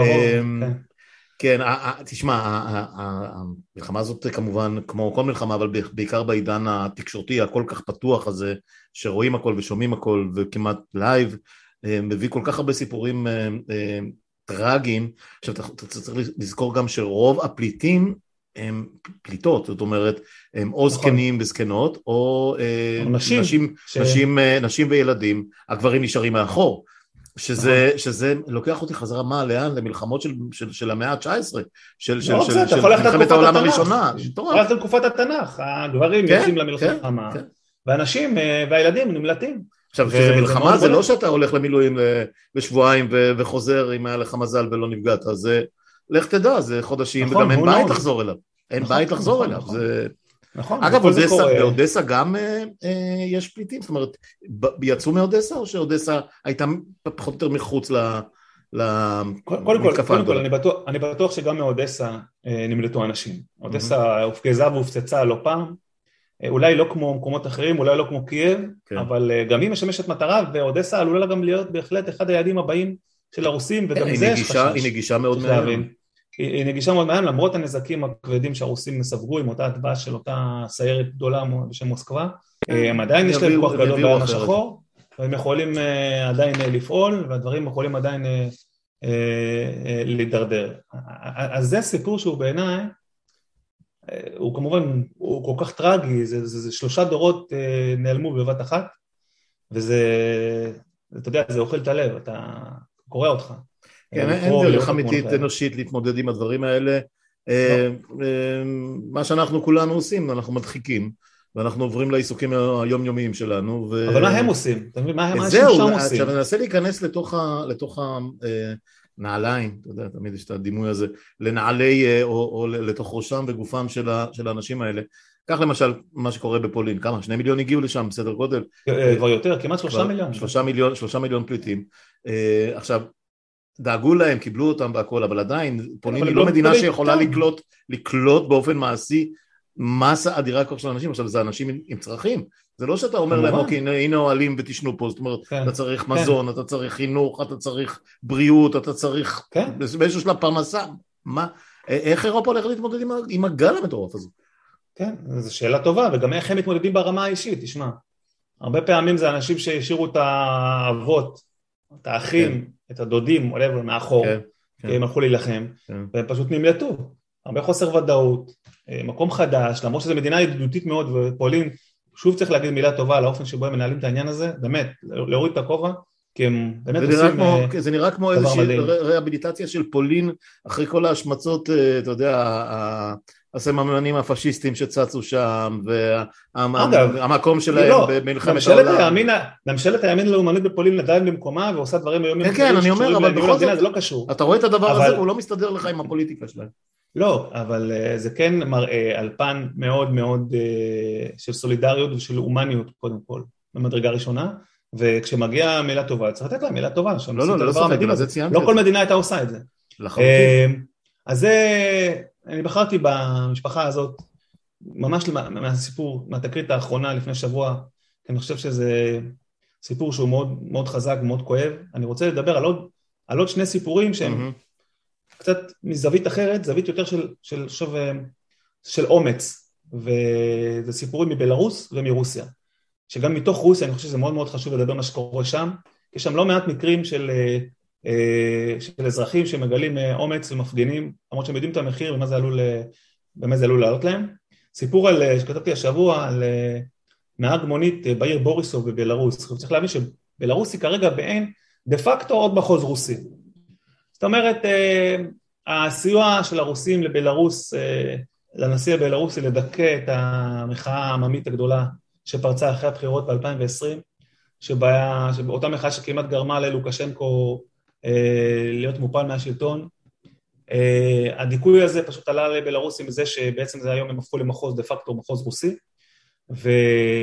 כן, תשמע, המלחמה הזאת כמובן, כמו כל מלחמה, אבל בעיקר בעידן התקשורתי הכל כך פתוח הזה, שרואים הכל ושומעים הכל, וכמעט לייב, מביא כל כך הרבה סיפורים טרגיים. עכשיו, אתה צריך לזכור גם שרוב הפליטים הם פליטות, זאת אומרת, הם או זקנים וזקנות, או נשים וילדים, הגברים נשארים מאחור. שזה, שזה לוקח אותי חזרה מה, לאן? למלחמות של, של, של המאה ה-תשע עשרה, של, של, של, של מלחמת העולם הראשונה. הולכת לתקופת התנ"ך, הגברים יוצאים למלחמה, והנשים והילדים נמלטים. עכשיו, כשזה מלחמה, זה לא שאתה הולך למילואים בשבועיים וחוזר אם היה לך מזל ולא נפגעת, אז לך תדע, זה חודשים, וגם אין בית לחזור אליו. אין בית לחזור אליו, זה... נכון, אגב, אודסה, באודסה גם אה, אה, יש פליטים, זאת אומרת, יצאו מאודסה או שאודסה הייתה פחות או יותר מחוץ למתקפה? קודם כל, אני בטוח, אני בטוח שגם מאודסה אה, נמלטו אנשים. אודסה הופגזה והופצצה לא פעם, אה, אולי לא כמו מקומות אחרים, אולי לא כמו קייב, כן. אבל אה, גם היא משמשת מטרה, ואודסה עלולה גם להיות בהחלט אחד היעדים הבאים של הרוסים, וגם כן, זה יש חשש. היא נגישה מאוד מהר. היא נגישה מאוד מהר, למרות הנזקים הכבדים שהרוסים ספגו עם אותה הדבש של אותה סיירת גדולה בשם מוסקבה, הם עדיין יש להם כוח גדול בים השחור, והם יכולים עדיין לפעול, והדברים יכולים עדיין להידרדר. אז זה סיפור שהוא בעיניי, הוא כמובן, הוא כל כך טרגי, זה, זה, זה שלושה דורות נעלמו בבת אחת, וזה, אתה יודע, זה אוכל את הלב, אתה קורא אותך. כן, אין דרך אמיתית אנושית להתמודד עם הדברים האלה. מה שאנחנו כולנו עושים, אנחנו מדחיקים, ואנחנו עוברים לעיסוקים היומיומיים שלנו. אבל מה הם עושים? אתה מבין, מה הם שם עושים? עכשיו ננסה להיכנס לתוך הנעליים, אתה יודע, תמיד יש את הדימוי הזה, לנעלי או לתוך ראשם וגופם של האנשים האלה. כך למשל מה שקורה בפולין, כמה? שני מיליון הגיעו לשם, בסדר גודל? כבר יותר, כמעט שלושה מיליון. שלושה מיליון פליטים. עכשיו, דאגו להם, קיבלו אותם והכל, אבל עדיין, פולין היא לא מדינה שיכולה לקלוט, לקלוט באופן מעשי מסה אדירה כל כך של אנשים. עכשיו, זה אנשים עם צרכים. זה לא שאתה אומר להם, אוקיי, הנה אוהלים ותשנו פה, זאת אומרת, אתה צריך מזון, אתה צריך חינוך, אתה צריך בריאות, אתה צריך באיזשהו שלב פרנסה. מה? איך אירופה הולכת להתמודד עם הגל המטורף הזה? כן, זו שאלה טובה, וגם איך הם מתמודדים ברמה האישית, תשמע. הרבה פעמים זה אנשים שהשאירו את האבות, את האחים, את הדודים, עולה מאחור, כי הם הלכו להילחם, והם פשוט נמלטו. הרבה חוסר ודאות, מקום חדש, למרות שזו מדינה ידידותית מאוד, ופולין, שוב צריך להגיד מילה טובה על האופן שבו הם מנהלים את העניין הזה, באמת, להוריד את הכובע, כי הם באמת עושים... זה נראה כמו איזושהי רהביליטציה של פולין, אחרי כל ההשמצות, אתה יודע, הסממנים הפשיסטים שצצו שם, והמקום שלהם במלחמת העולם. ממשלת הימין הלאומנית בפולין עדיין במקומה, ועושה דברים היום... כן, כן, אני אומר, אבל בכל זאת, זה לא קשור. אתה רואה את הדבר הזה, הוא לא מסתדר לך עם הפוליטיקה שלהם. לא, אבל זה כן מראה על פן מאוד מאוד של סולידריות ושל אומניות, קודם כל, במדרגה ראשונה, וכשמגיעה מילה טובה, צריך לתת לה מילה טובה. לא, לא, לא ספק, בגלל זה ציינתי. לא כל מדינה הייתה עושה את זה. לחלוטין. אז זה, אני בחרתי במשפחה הזאת, ממש מהסיפור, מהתקרית האחרונה לפני שבוע, כי אני חושב שזה סיפור שהוא מאוד, מאוד חזק, מאוד כואב. אני רוצה לדבר על עוד, על עוד שני סיפורים שהם קצת מזווית אחרת, זווית יותר של, של, של, של אומץ, וזה סיפורים מבלרוס ומרוסיה. שגם מתוך רוסיה, אני חושב שזה מאוד מאוד חשוב לדבר מה שקורה שם, כי יש שם לא מעט מקרים של, של אזרחים שמגלים אומץ ומפגינים, למרות שהם יודעים את המחיר ומה זה עלול, במה זה עלול לעלות להם. סיפור על, שכתבתי השבוע, על נהג מונית בעיר בוריסוב בבלרוס. צריך להבין שבלרוס היא כרגע בעין דה פקטו עוד מחוז רוסי. זאת אומרת, הסיוע של הרוסים לבלרוס, לנשיא הבלרוסי לדכא את המחאה העממית הגדולה שפרצה אחרי הבחירות ב-אלפיים ועשרים, שבאה, שבאותה מחאה שכמעט גרמה ללוקשנקו להיות מופל מהשלטון, הדיכוי הזה פשוט עלה לבלרוסים בזה שבעצם זה היום הם הפכו למחוז דה פקטו, מחוז רוסי, ו...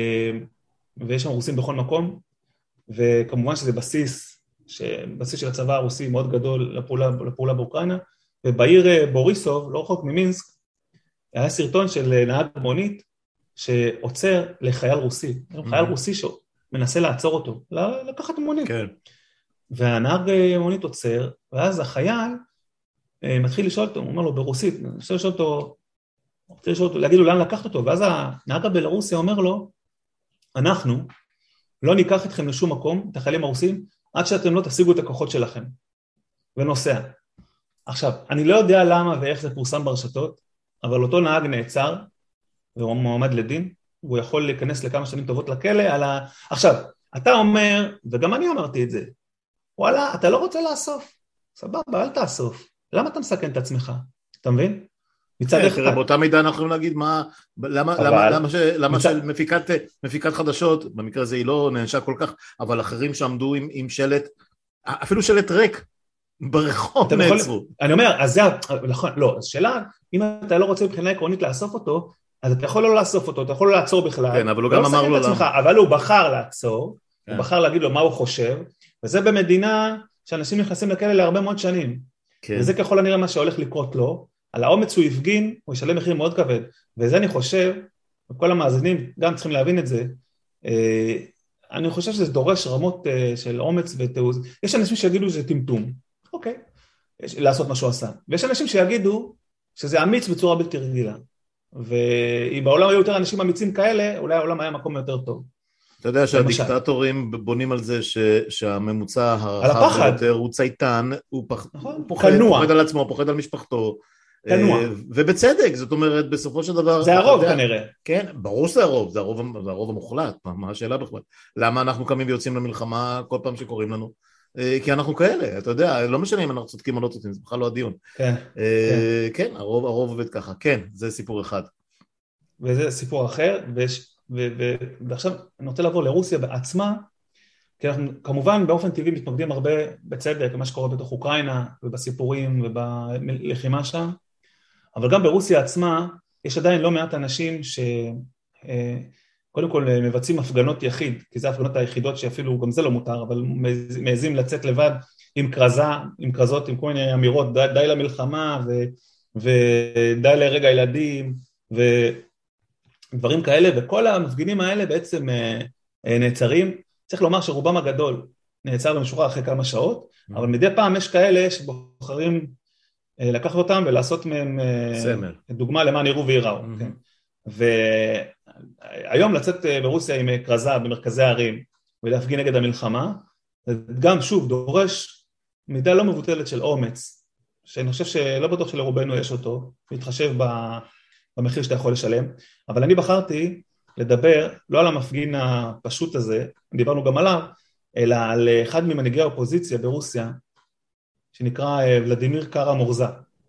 ויש שם רוסים בכל מקום, וכמובן שזה בסיס, בסיס של הצבא הרוסי מאוד גדול לפעולה, לפעולה באוקראינה, ובעיר בוריסוב, לא רחוק ממינסק, היה סרטון של נהג מונית שעוצר לחייל רוסי, חייל רוסי שמנסה לעצור אותו, לקחת מונית. כן. והנהג מונית עוצר, ואז החייל מתחיל לשאול אותו, הוא אומר לו ברוסית, רוצה לשאול אותו, רוצה לשאול אותו, להגיד לו לאן לקחת אותו, ואז הנהג הבלרוסי אומר לו, אנחנו לא ניקח אתכם לשום מקום, את החיילים הרוסים, עד שאתם לא תשיגו את הכוחות שלכם, ונוסע. עכשיו, אני לא יודע למה ואיך זה פורסם ברשתות, אבל אותו נהג נעצר, והוא מועמד לדין, והוא יכול להיכנס לכמה שנים טובות לכלא, על ה... עכשיו, אתה אומר, וגם אני אמרתי את זה, וואלה, אתה לא רוצה לאסוף, סבבה, אל תאסוף, למה אתה מסכן את עצמך? אתה מבין? מצד אחד. באותה מידה אנחנו יכולים להגיד מה, למה שמפיקת חדשות, במקרה הזה היא לא נענשה כל כך, אבל אחרים שעמדו עם שלט, אפילו שלט ריק, ברחוב נעצרו. אני אומר, אז זה, נכון, לא, אז שאלה, אם אתה לא רוצה מבחינה עקרונית לאסוף אותו, אז אתה יכול לא לאסוף אותו, אתה יכול לא לעצור בכלל. כן, אבל הוא גם אמר לו למה. אבל הוא בחר לעצור, הוא בחר להגיד לו מה הוא חושב, וזה במדינה שאנשים נכנסים לכלא להרבה מאוד שנים. וזה ככל הנראה מה שהולך לקרות לו, על האומץ שהוא יפגין, הוא ישלם מחיר מאוד כבד, וזה אני חושב, וכל המאזינים גם צריכים להבין את זה, אני חושב שזה דורש רמות של אומץ ותעוז. יש אנשים שיגידו שזה טמטום, אוקיי, לעשות מה שהוא עשה, ויש אנשים שיגידו שזה אמיץ בצורה בלתי רגילה, ואם בעולם היו יותר אנשים אמיצים כאלה, אולי העולם היה מקום יותר טוב. אתה יודע שהדיקטטורים בונים על זה שהממוצע הרחב יותר הוא צייתן, הוא פוחד על עצמו, פוחד על משפחתו, ובצדק, זאת אומרת, בסופו של דבר... זה הרוב כנראה. כן, ברור שזה הרוב, זה הרוב המוחלט, מה השאלה בכלל? למה אנחנו קמים ויוצאים למלחמה כל פעם שקוראים לנו? כי אנחנו כאלה, אתה יודע, לא משנה אם אנחנו צודקים או לא צודקים, זה בכלל לא הדיון. כן. כן, הרוב עובד ככה, כן, זה סיפור אחד. וזה סיפור אחר, ועכשיו אני רוצה לעבור לרוסיה בעצמה, כי אנחנו כמובן באופן טבעי מתמקדים הרבה בצדק, במה שקורה בתוך אוקראינה, ובסיפורים ובלחימה שם, אבל גם ברוסיה עצמה, יש עדיין לא מעט אנשים שקודם כל מבצעים הפגנות יחיד, כי זה ההפגנות היחידות שאפילו גם זה לא מותר, אבל מעזים לצאת לבד עם כרזה, עם כרזות, עם כל מיני אמירות, די, די למלחמה, ו, ודי לרגע ילדים, ודברים כאלה, וכל המפגינים האלה בעצם נעצרים, צריך לומר שרובם הגדול נעצר במשוחרר אחרי כמה שעות, אבל מדי פעם יש כאלה שבוחרים לקחת אותם ולעשות מהם סמל. דוגמה למען יראו ויראו. כן. והיום לצאת ברוסיה עם כרזה במרכזי הערים ולהפגין נגד המלחמה, גם שוב דורש מידה לא מבוטלת של אומץ, שאני חושב שלא בטוח שלרובנו יש אותו, להתחשב במחיר שאתה יכול לשלם, אבל אני בחרתי לדבר לא על המפגין הפשוט הזה, דיברנו גם עליו, אלא על אחד ממנהיגי האופוזיציה ברוסיה, שנקרא ולדימיר קארה-מורזה,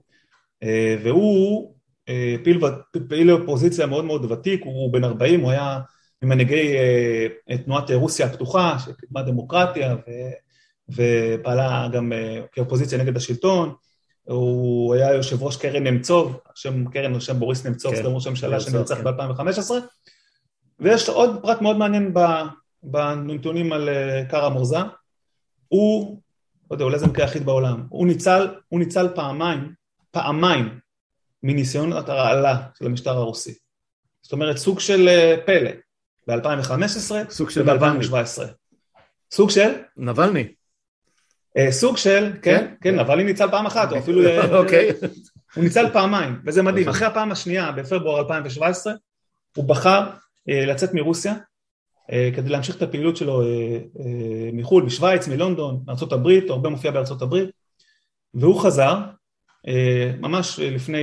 והוא פעיל, פעיל אופוזיציה מאוד מאוד ותיק, הוא בן ארבעים, הוא היה ממנהיגי תנועת רוסיה הפתוחה, שקידמה דמוקרטיה, ופעלה גם כאופוזיציה נגד השלטון, הוא היה יושב ראש קרן נמצוב, שם קרן ראשם בוריס נמצוב, סתם ראש הממשלה שנרצח ב-אלפיים וחמש עשרה, ויש עוד פרט מאוד מעניין בנתונים על קארה-מורזה, הוא, לא יודע, אולי זה מקרה היחיד בעולם, הוא ניצל, הוא ניצל פעמיים, פעמיים, מניסיון הרעלה של המשטר הרוסי. זאת אומרת, סוג של פלא, ב-אלפיים וחמש עשרה וב-אלפיים ושבע עשרה. סוג של? נבלני. סוג של, כן, כן, נבלני ניצל פעם אחת, או אפילו, הוא ניצל פעמיים, וזה מדהים. אחרי הפעם השנייה, בפברואר אלפיים ושבע עשרה, הוא בחר לצאת מרוסיה, כדי להמשיך את הפעילות שלו מחול, בשוויץ, מלונדון, מארצות הברית, הוא הרבה מופיע בארצות הברית, והוא חזר, ממש לפני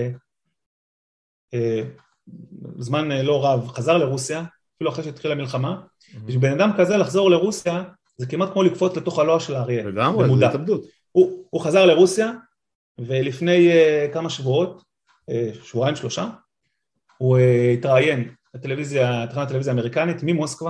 זמן לא רב, חזר לרוסיה, אפילו אחרי שהתחילה המלחמה, ובן אדם כזה לחזור לרוסיה, זה כמעט כמו לקפוץ לתוך הלוע של האריה. לגמרי, זה התאבדות. הוא חזר לרוסיה, ולפני כמה שבועות, שבועיים שלושה, הוא התראיין בטלוויזיה, תחנת טלוויזיה אמריקנית ממוסקבה,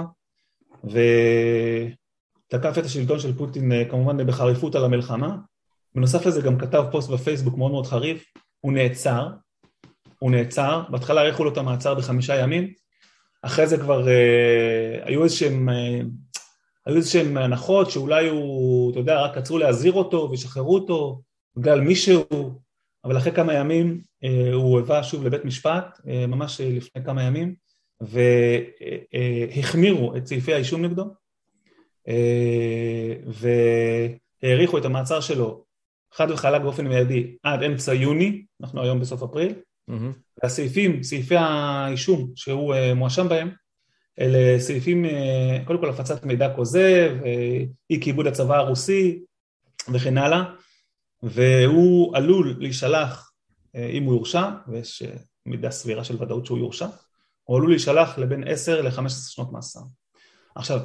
ותקף את השלטון של פוטין כמובן בחריפות על המלחמה. בנוסף לזה גם כתב פוסט בפייסבוק מאוד מאוד חריף, הוא נעצר, הוא נעצר, בהתחלה ערכו לו את המעצר בחמישה ימים, אחרי זה כבר אה, היו איזשהם, אה, היו איזשהם הנחות שאולי הוא, אתה יודע, רק עצרו להזהיר אותו וישחררו אותו בגלל מישהו, אבל אחרי כמה ימים אה, הוא הובא שוב לבית משפט, אה, ממש לפני כמה ימים, והחמירו אה, את סעיפי האישום נגדו, אה, והעריכו את המעצר שלו חד וחלק באופן מיידי עד אמצע יוני, אנחנו היום בסוף אפריל, mm-hmm. והסעיפים, סעיפי האישום שהוא uh, מואשם בהם, אלה סעיפים, uh, קודם כל הפצת מידע כוזב, uh, אי כיבוד הצבא הרוסי וכן הלאה, והוא עלול להישלח, uh, אם הוא יורשע, ויש uh, מידה סבירה של ודאות שהוא יורשע, הוא עלול להישלח לבין עשר לחמש עשרה שנות מאסר. עכשיו,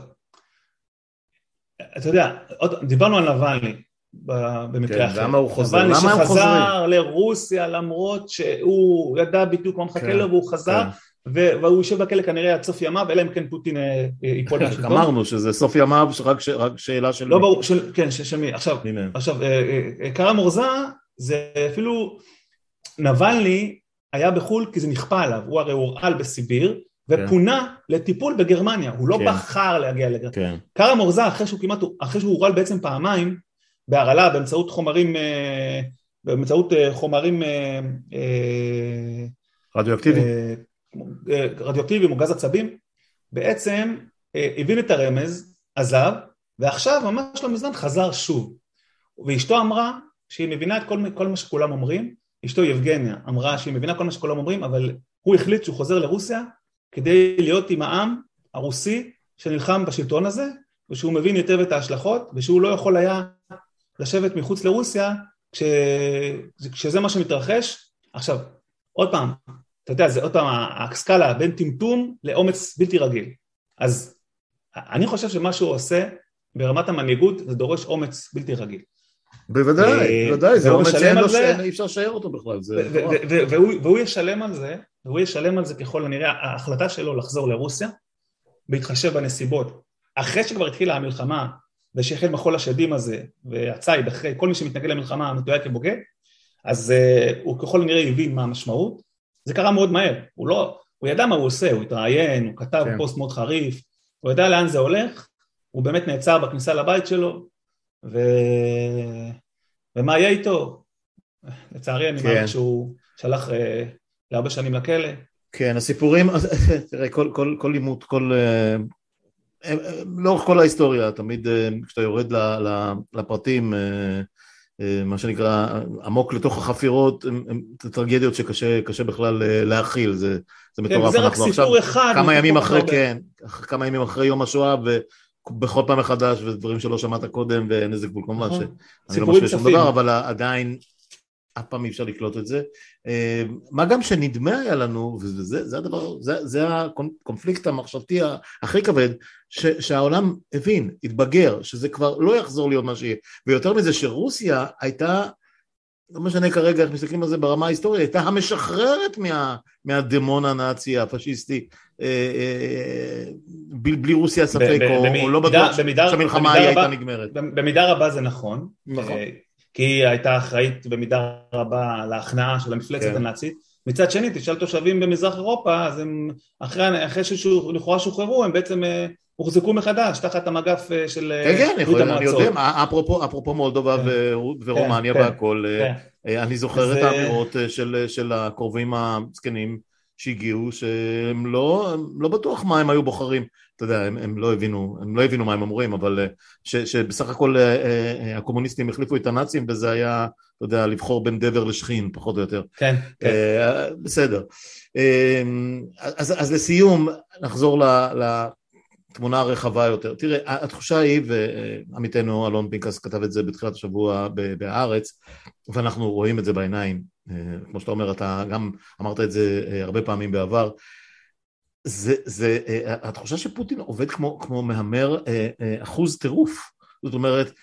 אתה יודע, עוד, דיברנו על נבלני, במקרה אחר. למה הוא חוזר? למה הוא חוזר לרוסיה למרות שהוא ידע בדיוק מה מחכה לו והוא חזר והוא יושב בכלא כנראה עד סוף ימיו, אלא אם כן פוטין ייפול בשלטון. אמרנו שזה סוף ימיו, רק שאלה של... לא ברור, כן, של מי. עכשיו, קרמורזה זה אפילו, נבלני היה בחול כי זה נכפה עליו, הוא הרי הורעל בסיביר, ופונה לטיפול בגרמניה, הוא לא בחר להגיע לגרמניה. קרמורזה אחרי שהוא כמעט, אחרי שהוא הורעל בעצם פעמיים, בהרעלה, באמצעות חומרים, באמצעות חומרים רדיואקטיביים, רדיואקטיביים או גז עצבים, בעצם הבין את הרמז, עזב, ועכשיו ממש לא מזמן חזר שוב. ואשתו אמרה שהיא מבינה את כל, כל מה שכולם אומרים, אשתו יבגניה אמרה שהיא מבינה כל מה שכולם אומרים, אבל הוא החליט שהוא חוזר לרוסיה, כדי להיות עם העם הרוסי שנלחם בשלטון הזה, ושהוא מבין היטב את ההשלכות, ושהוא לא יכול היה לשבת מחוץ לרוסיה, כש... כשזה מה שמתרחש. עכשיו, עוד פעם, אתה יודע, זה עוד פעם הסקאלה בין טמטום לאומץ בלתי רגיל. אז אני חושב שמה שהוא עושה ברמת המנהיגות, זה דורש אומץ בלתי רגיל. בוודאי, בוודאי, זה אומץ שאי אפשר לשער אותו בכלל. והוא ישלם על זה, והוא ישלם על זה ככל הנראה, ההחלטה שלו לחזור לרוסיה, בהתחשב בנסיבות, אחרי שכבר התחילה המלחמה, ושהחל מחול השדים הזה, והצייד אחרי כל מי שמתנגד למלחמה מתויג כבוגד, אז uh, הוא ככל הנראה הבין מה המשמעות, זה קרה מאוד מהר, הוא לא, הוא ידע מה הוא עושה, הוא התראיין, הוא כתב כן. פוסט מאוד חריף, הוא ידע לאן זה הולך, הוא באמת נעצר בכניסה לבית שלו, ו... ומה יהיה איתו? לצערי אני כן. מעריך שהוא שלח uh, להרבה שנים לכלא. כן, הסיפורים, תראה, כל, כל, כל לימוד, כל... Uh... לאורך כל ההיסטוריה, תמיד כשאתה יורד לפרטים, מה שנקרא, עמוק לתוך החפירות, זה טרגדיות שקשה בכלל להכיל, זה מטורף. זה רק סיפור אחד. כמה ימים אחרי, כן, כמה ימים אחרי יום השואה, ובכל פעם מחדש, ודברים שלא שמעת קודם, ואין איזה גבול כמובן, שאני לא משווה שום דבר, אבל עדיין, אף פעם אי אפשר לקלוט את זה. מה גם שנדמה היה לנו, וזה זה הדבר, זה, זה הקונפליקט המחשבתי הכי כבד, ש, שהעולם הבין, התבגר, שזה כבר לא יחזור להיות מה שיהיה, ויותר מזה שרוסיה הייתה, לא משנה כרגע איך מסתכלים על זה ברמה ההיסטורית, הייתה המשחררת מה, מהדמון הנאצי הפשיסטי, בלי, בלי רוסיה ספק, או, או לא בטוח שהמלחמה היא הייתה נגמרת. במידה רבה זה נכון, נכון. כי היא הייתה אחראית במידה רבה להכנעה של המפלצת כן. הנאצית. מצד שני, תשאל תושבים במזרח אירופה, אז הם, אחרי, אחרי שלכאורה שוחררו, הם בעצם הוחזקו מחדש, תחת המגף של כן, כן, יכול, אני יודע, אפרופו, אפרופו מולדובה כן. ורומניה כן, והכל, כן. אני זוכר זה... את האמירות של, של הקרובים הזקנים שהגיעו, שהם לא, לא בטוח מה הם היו בוחרים, אתה יודע, הם, הם לא הבינו, הם לא הבינו מה הם אומרים, אבל ש, שבסך הכל הקומוניסטים החליפו את הנאצים, וזה היה, אתה יודע, לבחור בין דבר לשכין, פחות או יותר. כן, כן. בסדר. אז, אז לסיום, נחזור לתמונה הרחבה יותר. תראה, התחושה היא, ועמיתנו אלון פינקס כתב את זה בתחילת השבוע בהארץ, ואנחנו רואים את זה בעיניים, כמו שאתה אומר, אתה גם אמרת את זה הרבה פעמים בעבר, זה, זה, התחושה שפוטין עובד כמו, כמו מהמר אחוז טירוף, זאת אומרת,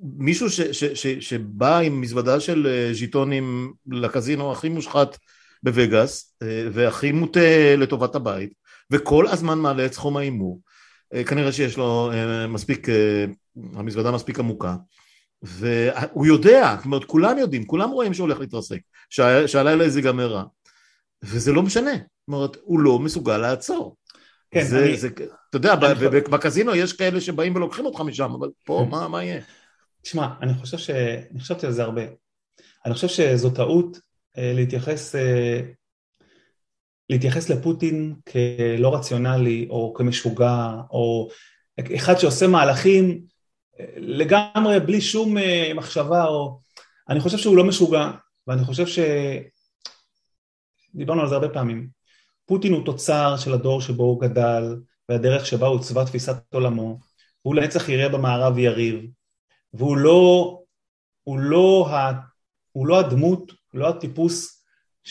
מישהו ש, ש, ש, שבא עם מזוודה של ז'יטונים לקזינו הכי מושחת בווגאס, והכי מוטה לטובת הבית, וכל הזמן מעלה את סכום האימור, כנראה שיש לו מספיק, המזוודה מספיק עמוקה, והוא יודע, זאת אומרת, כולם יודעים, כולם רואים שהוא הולך להתרסק, שהלילה איזה גמרה, וזה לא משנה, זאת אומרת, הוא לא מסוגל לעצור. כן, זה, אני... זה, אתה יודע, בקזינו יש כאלה שבאים ולוקחים אותך משם, אבל פה מה, מה יהיה? תשמע, אני חושב ש... אני חושבתי על זה הרבה. אני חושב שזו טעות להתייחס, להתייחס לפוטין כלא רציונלי, או כמשוגע, או אחד שעושה מהלכים לגמרי בלי שום מחשבה, או... אני חושב שהוא לא משוגע, ואני חושב ש... דיברנו על זה הרבה פעמים. פוטין הוא תוצר של הדור שבו הוא גדל, והדרך שבה הוא צבא תפיסת עולמו, הוא לנצח יראה במערב יריב, והוא לא, הוא לא, הוא לא הדמות, לא הטיפוס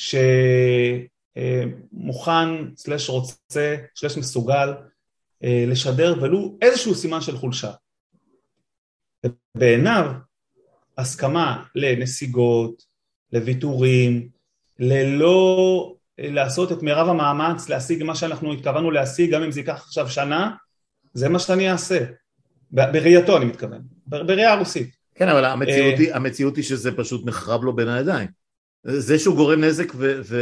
שמוכן, סלש רוצה, סלש מסוגל, לשדר ולו איזשהו סימן של חולשה. בעיניו, הסכמה לנסיגות, לוויתורים, ללא לעשות את מירב המאמץ, להשיג מה שאנחנו התכוונו להשיג, גם אם זה ייקח עכשיו שנה, זה מה שאני אעשה. בראייתו אני מתכוון, בראייה הרוסית. כן, אבל המציאות היא, המציאות היא שזה פשוט נחרב לו בין הידיים. זה שהוא גורם נזק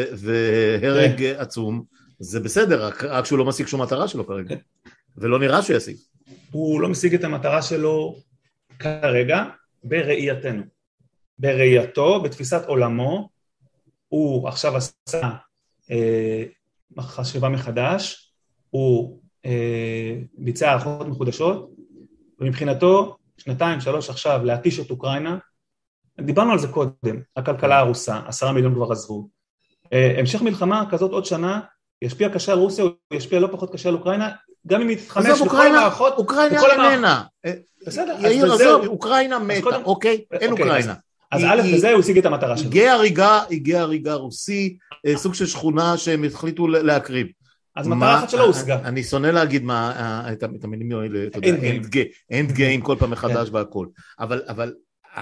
והרג עצום, זה בסדר, רק שהוא לא משיג שום מטרה שלו כרגע. ולא נראה שהוא ישיג. הוא לא משיג את המטרה שלו כרגע, בראייתנו. בראייתו, בתפיסת עולמו, הוא עכשיו עשה אה, חשיבה מחדש, הוא אה, ביצע הערכות מחודשות, ומבחינתו, שנתיים, שלוש עכשיו, להתיש את אוקראינה, דיברנו על זה קודם, הכלכלה הרוסה, עשרה מיליון כבר עזבו, אה, המשך מלחמה כזאת עוד שנה, ישפיע קשה על רוסיה, הוא ישפיע לא פחות קשה על אוקראינה, גם אם יתחמש בכל המערכות, אוקראינה איננה, יאיר עזוב, אוקראינה מתה, אוקיי, אין אוקראינה. אז א' בזה הוא השיג את המטרה שלו. הגיע הריגה, הגיע הריגה רוסי, סוג של שכונה שהם החליטו להקריב. אז מטרה אחת שלו הושגה. אני שונא להגיד את המילים האלה, אנד גיים כל פעם מחדש והכל. אבל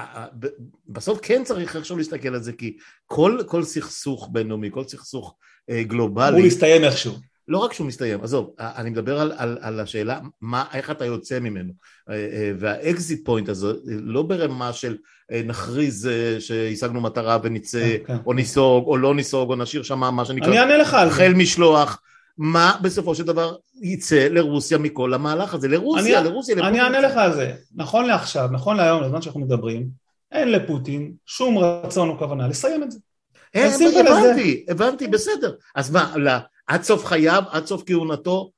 בסוף כן צריך איכשהו להסתכל על זה, כי כל סכסוך בינלאומי, כל סכסוך גלובלי, הוא מסתיים איכשהו. לא רק שהוא מסתיים, עזוב, אני מדבר על, על, על השאלה, מה, איך אתה יוצא ממנו, והאקזיט פוינט הזה, לא ברמה של נכריז שהשגנו מטרה ונצא, או ניסוג, או לא ניסוג, או נשאיר שם מה שנקרא, אני אענה לך על זה. חיל משלוח, מה בסופו של דבר יצא לרוסיה מכל המהלך הזה, לרוסיה, אני, לרוסיה, אני אענה לך על זה, נכון לעכשיו, נכון להיום, לזמן שאנחנו מדברים, אין לפוטין שום רצון או כוונה לסיים את זה. הבנתי, הבנתי, בסדר, אז מה, עד סוף חייו, עד סוף כהונתו,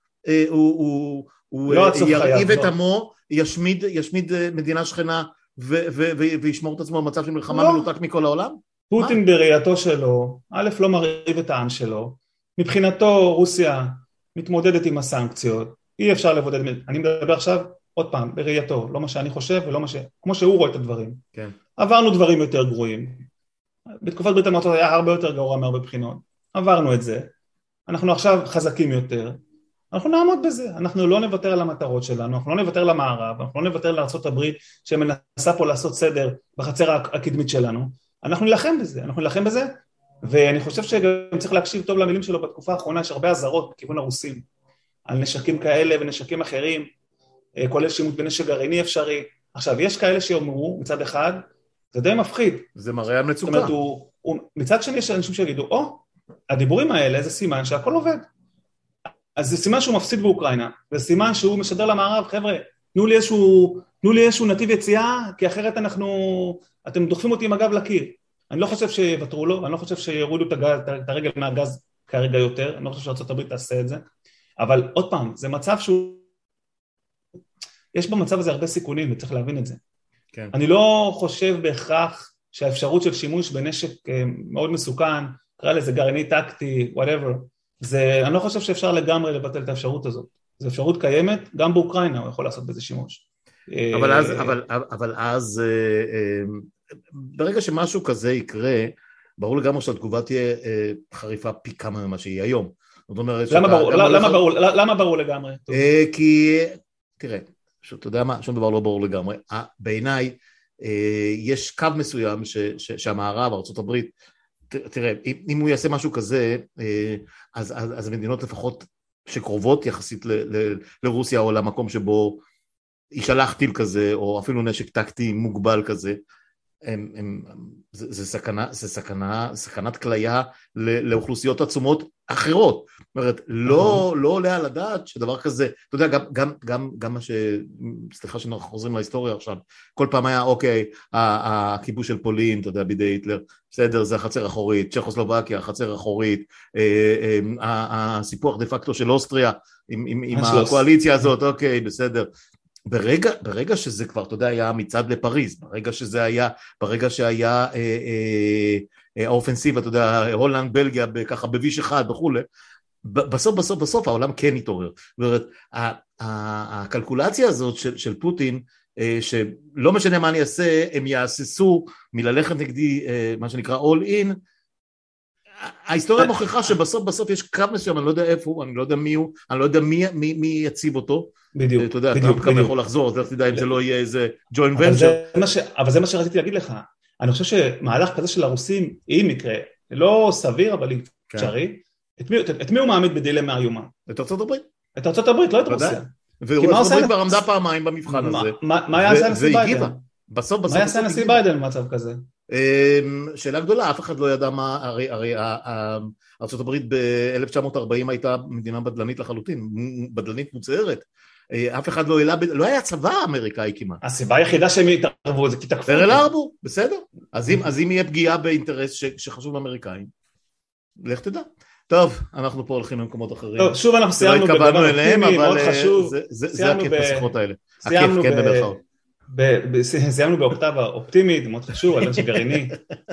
הוא ירעיב את עמו, ישמיד מדינה שכנה וישמור את עצמו במצב של מלחמה מנותק מכל העולם? פוטין בראייתו שלו, א' לא מרעיב את העם שלו, מבחינתו רוסיה מתמודדת עם הסנקציות, אי אפשר לבודד, אני מדבר עכשיו עוד פעם, בראייתו, לא מה שאני חושב ולא מה ש... כמו שהוא רואה את הדברים. עברנו דברים יותר גרועים, בתקופת ברית המועצות היה הרבה יותר גרוע מהרבה בחינות, עברנו את זה, אנחנו עכשיו חזקים יותר, אנחנו נעמוד בזה, אנחנו לא נוותר על המטרות שלנו, אנחנו לא נוותר למערב, אנחנו לא נוותר לארצות הברית שמנסה פה לעשות סדר בחצר הקדמית שלנו, אנחנו נלחם בזה, אנחנו נלחם בזה, ואני חושב שגם צריך להקשיב טוב למילים שלו בתקופה האחרונה, יש הרבה עזרות בכיוון הרוסים, על נשקים כאלה ונשקים אחרים, כולל שימוש בנשק גרעיני אפשרי, עכשיו יש כאלה שאומרו מצד אחד, זה די מפחיד. זה מראה על מצוקה. זאת אומרת, הוא, הוא, מצד שני יש אנשים שיגידו, או, הדיבורים האלה זה סימן שהכל עובד. אז זה סימן שהוא מפסיד באוקראינה, זה סימן שהוא משדר למערב, חבר'ה, תנו לי איזשהו, תנו לי איזשהו נתיב יציאה, כי אחרת אנחנו, אתם דוחפים אותי עם הגב לקיר. אני לא חושב שיוותרו לו, אני לא חושב שיורידו את, הגז, את הרגל מהגז כרגע יותר, אני לא חושב שארצות הברית תעשה את זה, אבל עוד פעם, זה מצב שהוא, יש במצב הזה הרבה סיכונים, וצריך להבין את זה. כן. אני לא חושב בהכרח שהאפשרות של שימוש בנשק מאוד מסוכן, קרא לזה גרעיני טקטי, whatever, זה, אני לא חושב שאפשר לגמרי לבטל את האפשרות הזאת. זו אפשרות קיימת, גם באוקראינה הוא יכול לעשות בזה שימוש. אבל אז, אבל, אבל אז, ברגע שמשהו כזה יקרה, ברור לגמרי שהתגובה תהיה חריפה פי כמה ממה שהיא היום. זאת אומרת, למה ברור, למה ברור, למה ברור לגמרי? כי, תראה, אתה יודע מה, שום דבר לא ברור לגמרי. בעיניי, יש קו מסוים ש, ש, שהמערב, ארצות הברית, ת, תראה, אם, אם הוא יעשה משהו כזה, אז, אז, אז המדינות לפחות שקרובות יחסית ל, ל, לרוסיה או למקום שבו ישלח טיל כזה, או אפילו נשק טקטי מוגבל כזה, הם, הם, זה, זה סכנה, זה סכנה, סכנת כליה לאוכלוסיות עצומות אחרות. זאת אומרת, לא, לא עולה על הדעת שדבר כזה, אתה יודע, גם, גם, גם, גם מה ש... סליחה שאנחנו חוזרים להיסטוריה עכשיו, כל פעם היה, אוקיי, הכיבוש של פולין, אתה יודע, בידי היטלר, בסדר, זה החצר אחורית, צ'כוסלובקיה, החצר אחורית, הסיפוח דה פקטו של אוסטריה, עם, עם, עם הקואליציה הזאת, אוקיי, בסדר. ברגע, ברגע שזה כבר, אתה יודע, היה מצעד לפריז, ברגע שזה היה, ברגע שהיה אה, אה, אה, האופנסיבה, אתה יודע, הולנד, בלגיה, ככה בביש אחד וכו', בסוף, בסוף, בסוף העולם כן התעורר. זאת אומרת, הקלקולציה הזאת של, של פוטין, אה, שלא משנה מה אני אעשה, הם יעשסו מללכת נגדי, אה, מה שנקרא all in, ההיסטוריה מוכיחה שבסוף בסוף יש קו מסוים, אני לא יודע איפה הוא, אני לא יודע מי הוא, אני לא יודע מי, מי, מי יציב אותו. בדיוק, אתה יודע, בדיוק, טראמפ כמה יכול לחזור, אז לך תדע אם זה לא יהיה איזה ג'וינט ונצ'ר. ונצ'ר. אבל זה מה שרציתי להגיד לך, אני חושב שמהלך כזה של הרוסים, אם יקרה, לא סביר, אבל אפשרי, את מי הוא מעמיד בדילמה איומה? את ארצות הברית. את ארצות הברית, לא את רוסיה. וארצות הברית כבר עמדה פעמיים במבחן הזה. מה יעשה הנשיא ביידן? בסוף בסוף. מה יעשה הנשיא ביידן במצב כזה? שאלה גדולה, אף אחד לא ידע מה, הרי, הרי ארצות הברית ב-אלף תשע מאות ארבעים הייתה מדינה בדלנית לחלוטין, בדלנית מוצערת, אף אחד לא העלה, לא היה צבא אמריקאי כמעט. הסיבה היחידה שהם יתערבו זה כי תקפו. פרל ארבור, בסדר. אז אם, אז אם יהיה פגיעה באינטרס ש, שחשוב לאמריקאים, לך תדע. טוב, אנחנו פה הולכים למקומות אחרים. טוב, שוב אנחנו סיימנו בדבר אופטימי, מאוד חשוב. זה, זה, זה הכיף בשיחות האלה. הכיף, כן, במירכאות. סיימנו באוקטבה אופטימית, מאוד חשוב, על אנשי גרעיני.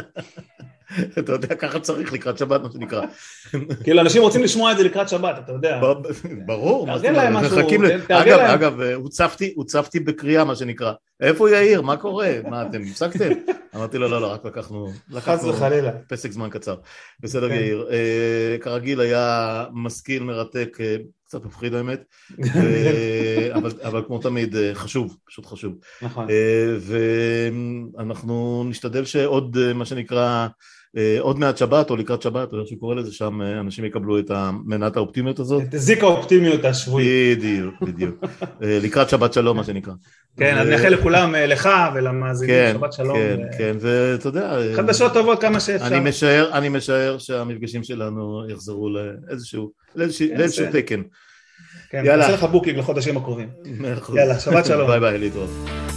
אתה יודע, ככה צריך לקראת שבת, מה שנקרא. כאילו, אנשים רוצים לשמוע את זה לקראת שבת, אתה יודע. ברור. תארגן להם משהו. אגב, אגב, הוצפתי בקריאה, מה שנקרא. איפה יאיר? מה קורה? מה, אתם הפסקתם? אמרתי לו, לא, לא, רק לקחנו פסק זמן קצר. בסדר, יאיר. כרגיל היה משכיל, מרתק, קצת מפחיד האמת, אבל כמו תמיד חשוב, פשוט חשוב. נכון. ואנחנו נשתדל שעוד, מה שנקרא, עוד מעט שבת או לקראת שבת, או איך שקורא לזה שם, אנשים יקבלו את מנת האופטימיות הזאת. את זיק האופטימיות השבועית. בדיוק, בדיוק. לקראת שבת שלום, מה שנקרא. כן, אני מאחל לכולם, לך ולמאזינים, שבת שלום. כן, כן, ואתה יודע... חדשות טובות כמה שאפשר. אני משער, אני משער שהמפגשים שלנו יחזרו לאיזשהו, לאיזשהו תקן. כן, נעשה לך בוקינג לחודשים הקרובים. יאללה, שבת שלום. ביי ביי, להתראות.